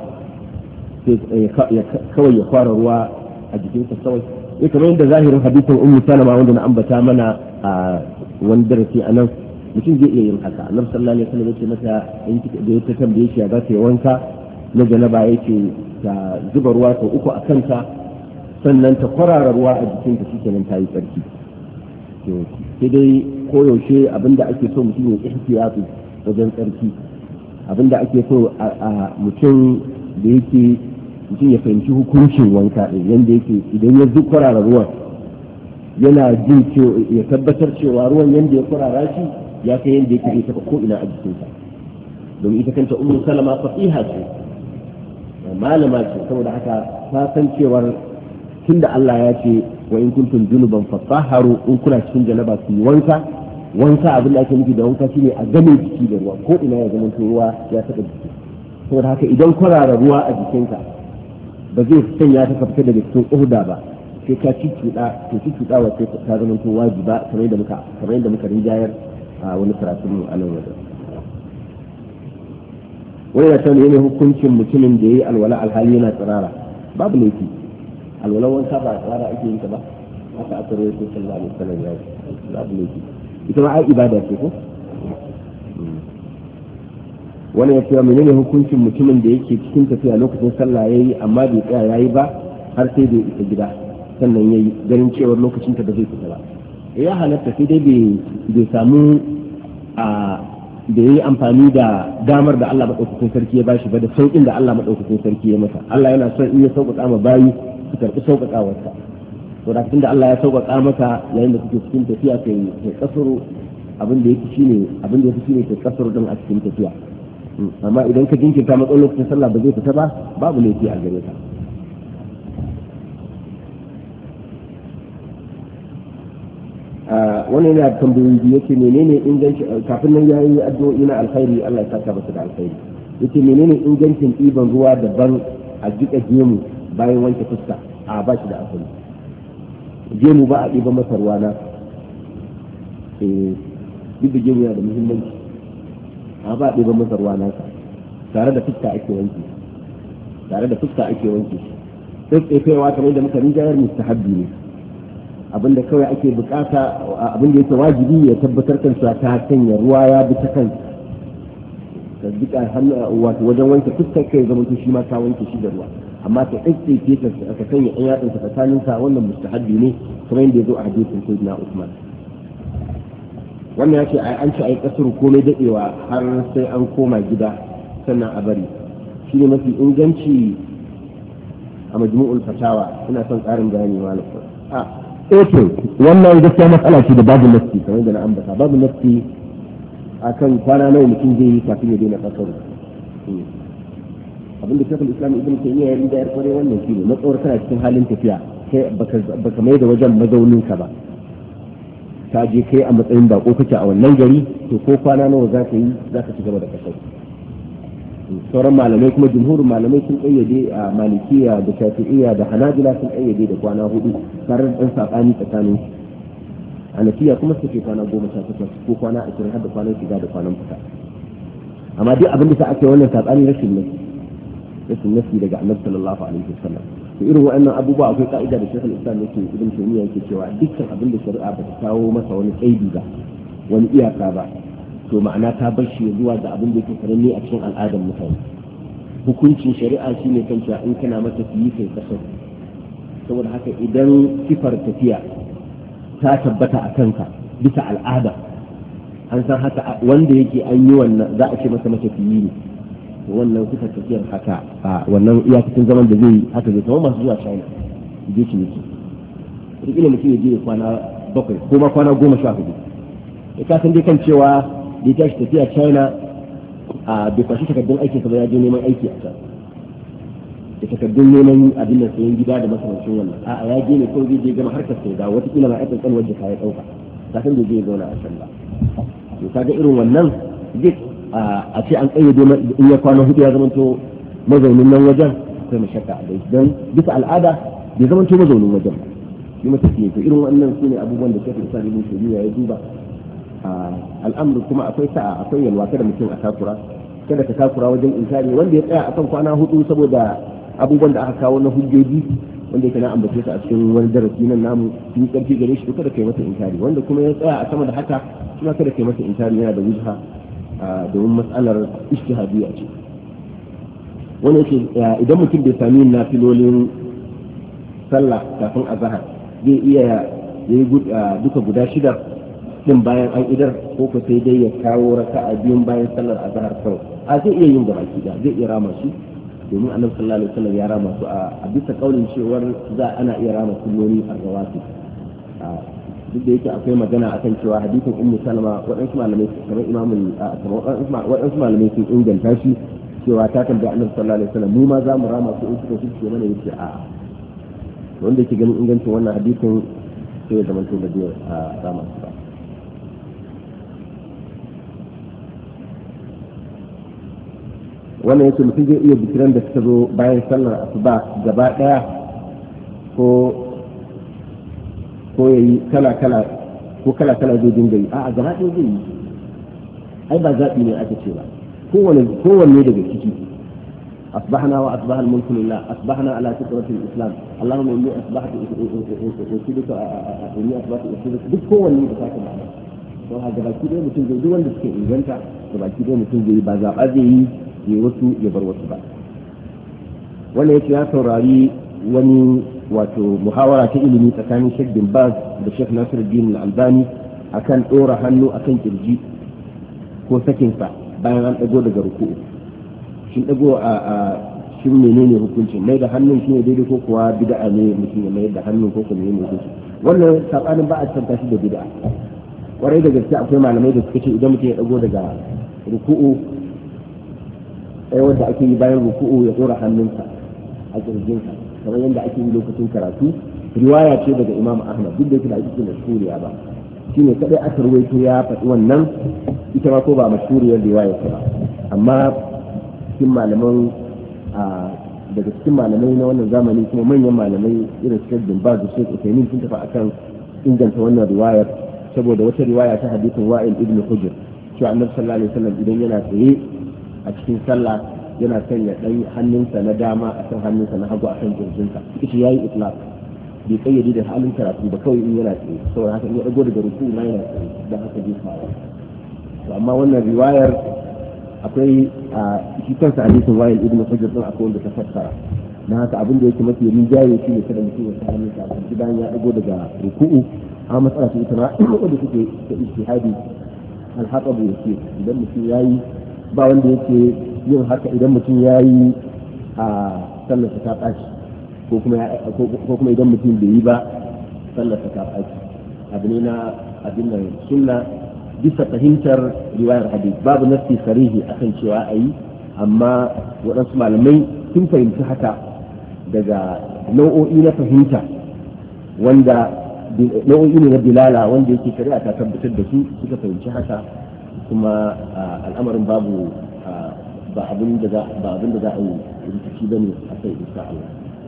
Speaker 1: kawai ya fara ruwa a jikinsa kawai ya kamar yadda zahirin hadisin ummu salama wanda na ambata mana a wani darasi a nan mutum zai iya yin haka annabi sallallahu alaihi wasallam yace mata in da ta tambaye shi ya za ta yi wanka na janaba yake ta zuba ruwa sau uku a kanta sannan ta kwarara ruwa a jikinta shikenan ta yi tsarki to sai dai koyaushe abinda ake so mutum ya ihtiyatu wajen tsarki abinda ake so a mutum da yake mutum ya fahimci hukuncin wanka ɗin yadda yake idan ya duk kwarara ruwan yana jin ya tabbatar cewa ruwan yadda ya kwarara shi ya kai yadda yake zai taɓa ko'ina a jikinsa domin ita kanta ummu salama fasiha ce malama ce saboda haka ta san cewar tunda Allah ya ce wa in kuntum junuban fatahharu in kuna cikin janaba ku yi wanka wanka abin da ake nufi da wanka shine a game jiki da ruwa ko ina ya zama ruwa ya taɓa jiki saboda haka idan kwarara ruwa a jikinka ba zai sanya ta fita daga cikin uhda ba sai ka ci cuɗa to ci cuɗa wa sai ta zama to wajiba kamar yadda muka kamar yadda muka rinjayar a wani karatun mu a nan wajen wani ya san ne hukuncin mutumin da yayi alwala alhali yana tsirara babu laifi alwala wanka ba tsirara ake yin ta ba haka aka rawaito sallallahu alaihi wasallam ya babu laifi ita ma ai ibada ce ko wani ya ce menene hukuncin mutumin da yake cikin tafiya lokacin sallah yayi amma bai tsaya yayi ba har sai bai isa gida sannan yayi ganin cewar lokacin ta ba zai fita ba ya halatta sai dai bai samu a da yayi amfani da damar da Allah madaukakin sarki ya bashi ba da saukin da Allah madaukakin sarki ya masa Allah yana son in ya sauƙaƙa ma bayi su karɓi sauƙaƙawarsa to da tunda Allah ya sauƙaƙa maka yayin da kuke cikin tafiya kai kai kasuru abin da yake shine abin da yake shine kai kasuru din a cikin tafiya amma idan ka jinkirta matsalar lokacin sallah ba zai fita ba babu laifi a gare ka wannan yana tambayoyi biyu yake menene inganci kafin nan yayi addu'o'i na alkhairi Allah ya saka masa da alkhairi yake menene ingancin ɗiban ruwa daban a jika gemu bayan wanke fuska a ba shi da asali gemu ba a ɗiban masa ruwa na eh duk da gemu yana da muhimmanci a ba a ɗiban masa ruwa nasa tare da fuska ake wanke tare da fuska ake wanke sai tsefewa kamar da muka rinjayar mustahabbi ne abinda kawai ake bukata abinda yake wajibi ya tabbatar kan cewa ta sanya ruwa ya bi ta kan ka duka hannu wato wajen wanke fuskar kai zama shi ma ka wanke shi da ruwa amma ka tsaye ka ka sanya ɗan yatsun ka tsakanin ka wannan mustahabbi ne kamar yadda ya zo a hadisin sayyidina Usman wannan yake an ci ai kasar komai dadewa har sai an koma gida sannan a bari shine mafi inganci a majmu'ul fatawa ina son ƙarin bayani malam a eto wannan gaskiya matsala ce da babu nafsi kamar da na ambata babu nafsi akan kwana nawa mutum zai yi kafin ya daina kasaru abinda shekul islam ibn taymiya ya rinda yar kware wannan shine matsawar kana cikin halin tafiya kai baka mai da wajen mazaunin ka ba ka je kai a matsayin bako kake a wannan gari to ko kwana nawa za ka yi za ka ci gaba da kasaru sauran malamai kuma jumhurin malamai sun kayyade a malikiya da shafi'iyya da hanabila sun kayyade da kwana hudu tare da ɗan saɓani tsakanin hanafiya kuma suke kwana goma sha takwas ko kwana ashirin har da kwanan shiga da kwanan fita amma duk abin da sa ake wannan saɓani rashin nasi rashin nasi daga annabi sallallahu alaihi wasallam to irin waɗannan abubuwa akwai ka'ida da shekul islam yake ibn taymiya yake cewa dukkan abin da shari'a ba ta kawo masa wani kaidi ba wani iyaka ba to ma'ana ta bar shi zuwa ga abin da yake sananne a cikin al'adar mutane hukuncin shari'a shine kan cewa in kana mata fiye kai kasar saboda haka idan sifar tafiya ta tabbata a kanka bisa al'ada an san haka wanda yake an yi wannan za a ce masa mata fiye ne to wannan sifar tafiyar haka a wannan iyakacin zaman da zai haka zai kamar masu zuwa China je shi miki rikina mutum ya je kwana bakwai ko ma kwana goma sha hudu ya kasan dai kan cewa da ya tashi tafiya China a bai kwashi takardun aikinsa ba ya je neman aiki a can da takardun neman abin da sayan gida da masarancin wannan a ya je ne kawai zai je gama harkar sai da watakila ma aikin kan wajen ya ɗauka ta san da zai zauna a can ba to kaga irin wannan zai a ce an ƙayyade in ya kwana hudu ya zamanto mazaunin nan wajen akwai mashakka a dai don bisa al'ada bai zamanto mazaunin wajen ba yi mata fiye to irin wannan su ne abubuwan da shekul isa ibn taymiya ya duba al'amru kuma akwai sa'a akwai yalwa kada mutum a takura kada ka takura wajen inkari wanda ya tsaya akan kwana hudu saboda abubuwan da aka kawo na hujjoji wanda yake na ambace su a cikin wani darasi nan namu sun karfi gare shi to kada kai masa inkari wanda kuma ya tsaya a sama da haka kuma kada kai masa inkari yana da wujha domin mas'alar ijtihadiyya ce wani yake idan mutum bai sami nafilolin sallah kafin azhar zai iya yayi duka guda shida din bayan an idar ko ko sai dai ya kawo raka'a biyun bayan sallar azhar kawai a zai iya yin gaba ki da zai iya rama shi domin annabi sallallahu alaihi wasallam ya rama su a bisa kaulin cewar za ana iya rama sunnoni a rawati duk da yake akwai magana akan cewa hadisin ummu salama waɗansu malamai kamar imamu waɗansu malamai sun inganta shi cewa ta tambaya annabi sallallahu alaihi wasallam mu ma za mu rama su in suka shi mana yace a wanda yake ganin ingancin wannan hadisin sai ya zama to da biyar a rama su ba wannan yake mutum zai iya bikiran da suka zo bayan sallar asuba gaba daya ko ko yayi kala kala ko kala kala zai dinga yi a'a gaba ɗaya zai yi ai ba zaɓi ne aka ce ba kowanne kowanne daga ciki أصبحنا وأصبح الملك لله أصبحنا على فطرة الإسلام اللهم إني أصبحت أشهدك إني أصبحت أشهدك duk kowanne da sake ba to ha ga baki dai mutum zai duk wanda suke inganta da baki dai mutum zai ba zaɓa zai yi ya wasu ya bar wasu ba wannan yake ya saurari wani wato muhawara ta ilimi tsakanin Sheikh bin Baz da Sheikh Nasiruddin Al-Albani akan ɗora hannu akan kirji ko sakinsa bayan an ɗago daga ruku'u shin dago a a shin menene hukuncin mai da hannun shi ne daidai ko kuwa bid'a ne mutum ya mai da hannun ko kuma menene hukunci wannan sabanin ba a tsanta shi da bid'a warai da gaske akwai malamai da suka ce idan mutum ya dago daga ruku'u sai wanda ake yi bayan ruku'u ya dora hannunsa a kirjinsa kamar yadda ake yi lokacin karatu riwaya ce daga Imam Ahmad duk da yake da ake mashhuriya ba shine kadai aka rawaito ya faɗi wannan ita ma ko ba mashhuriyar riwaya ba amma cikin malaman daga cikin malamai na wannan zamani kuma manyan malamai irin Sheikh bin Baz da Sheikh Uthaymeen sun tafi akan inganta wannan riwayar saboda wata riwaya ta hadisin Wa'il ibn Hujr cewa Annabi sallallahu alaihi wasallam idan yana tsaye a cikin sallah yana sanya dan hannunsa na dama akan hannunsa na hagu akan kirjinsa ita yayi itlaq bai kayyade da halin karatu ba kawai in yana tsaye saboda haka in ya dago daga ruku na yana tsaye dan haka bai fara to amma wannan riwayar akwai a shi kansa hadisin Wa'il ibn Hujr din akwai wanda ta fassara dan haka abin da yake mafi rinjaye shi ne kada mutum ya sa hannun sa a bayan ya dago daga ruku'u a matsala ta ita ma wanda suke da ijtihadi al-hatab yake idan mutum yayi ba wanda yake yin haka idan mutum yayi a sallar ta tashi ko kuma ko kuma idan mutum bai yi ba sallar ta tashi abu ne na abin nan sunna bisa fahimtar riwayar hadith babu nassi sarihi akan cewa ayi amma waɗansu malamai sun fahimci haka daga nau'o'i na fahimta wanda nau'o'i ne na dilala wanda yake shari'a ta tabbatar da su suka fahimci haka kuma al'amarin babu ba abin da za ba abin da za a yi rikici bane a kai insha Allah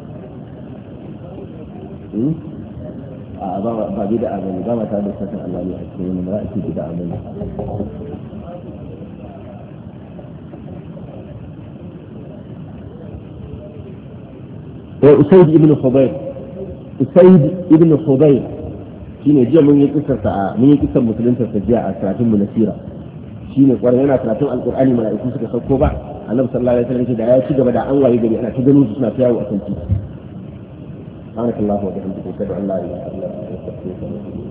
Speaker 1: a ba ba bida a bane ba ma tare da sakan Allah ne a cikin wani ra'ayi bida a bane Usaid ibn Khudayr Usaid ibn Khudayr shine jiya mun yi kisar sa mun yi kisar musulunta sa jiya a karatun mu na sira shine kwarai yana karatun alqur'ani mala'iku suka sauko ba annabi sallallahu alaihi wasallam da ya ci gaba da an waye gari ana ta ganin su suna tayawo a kan titi سبحانك اللهم وبحمدك اشهد ان لا اله الا انت استغفرك واتوب اليك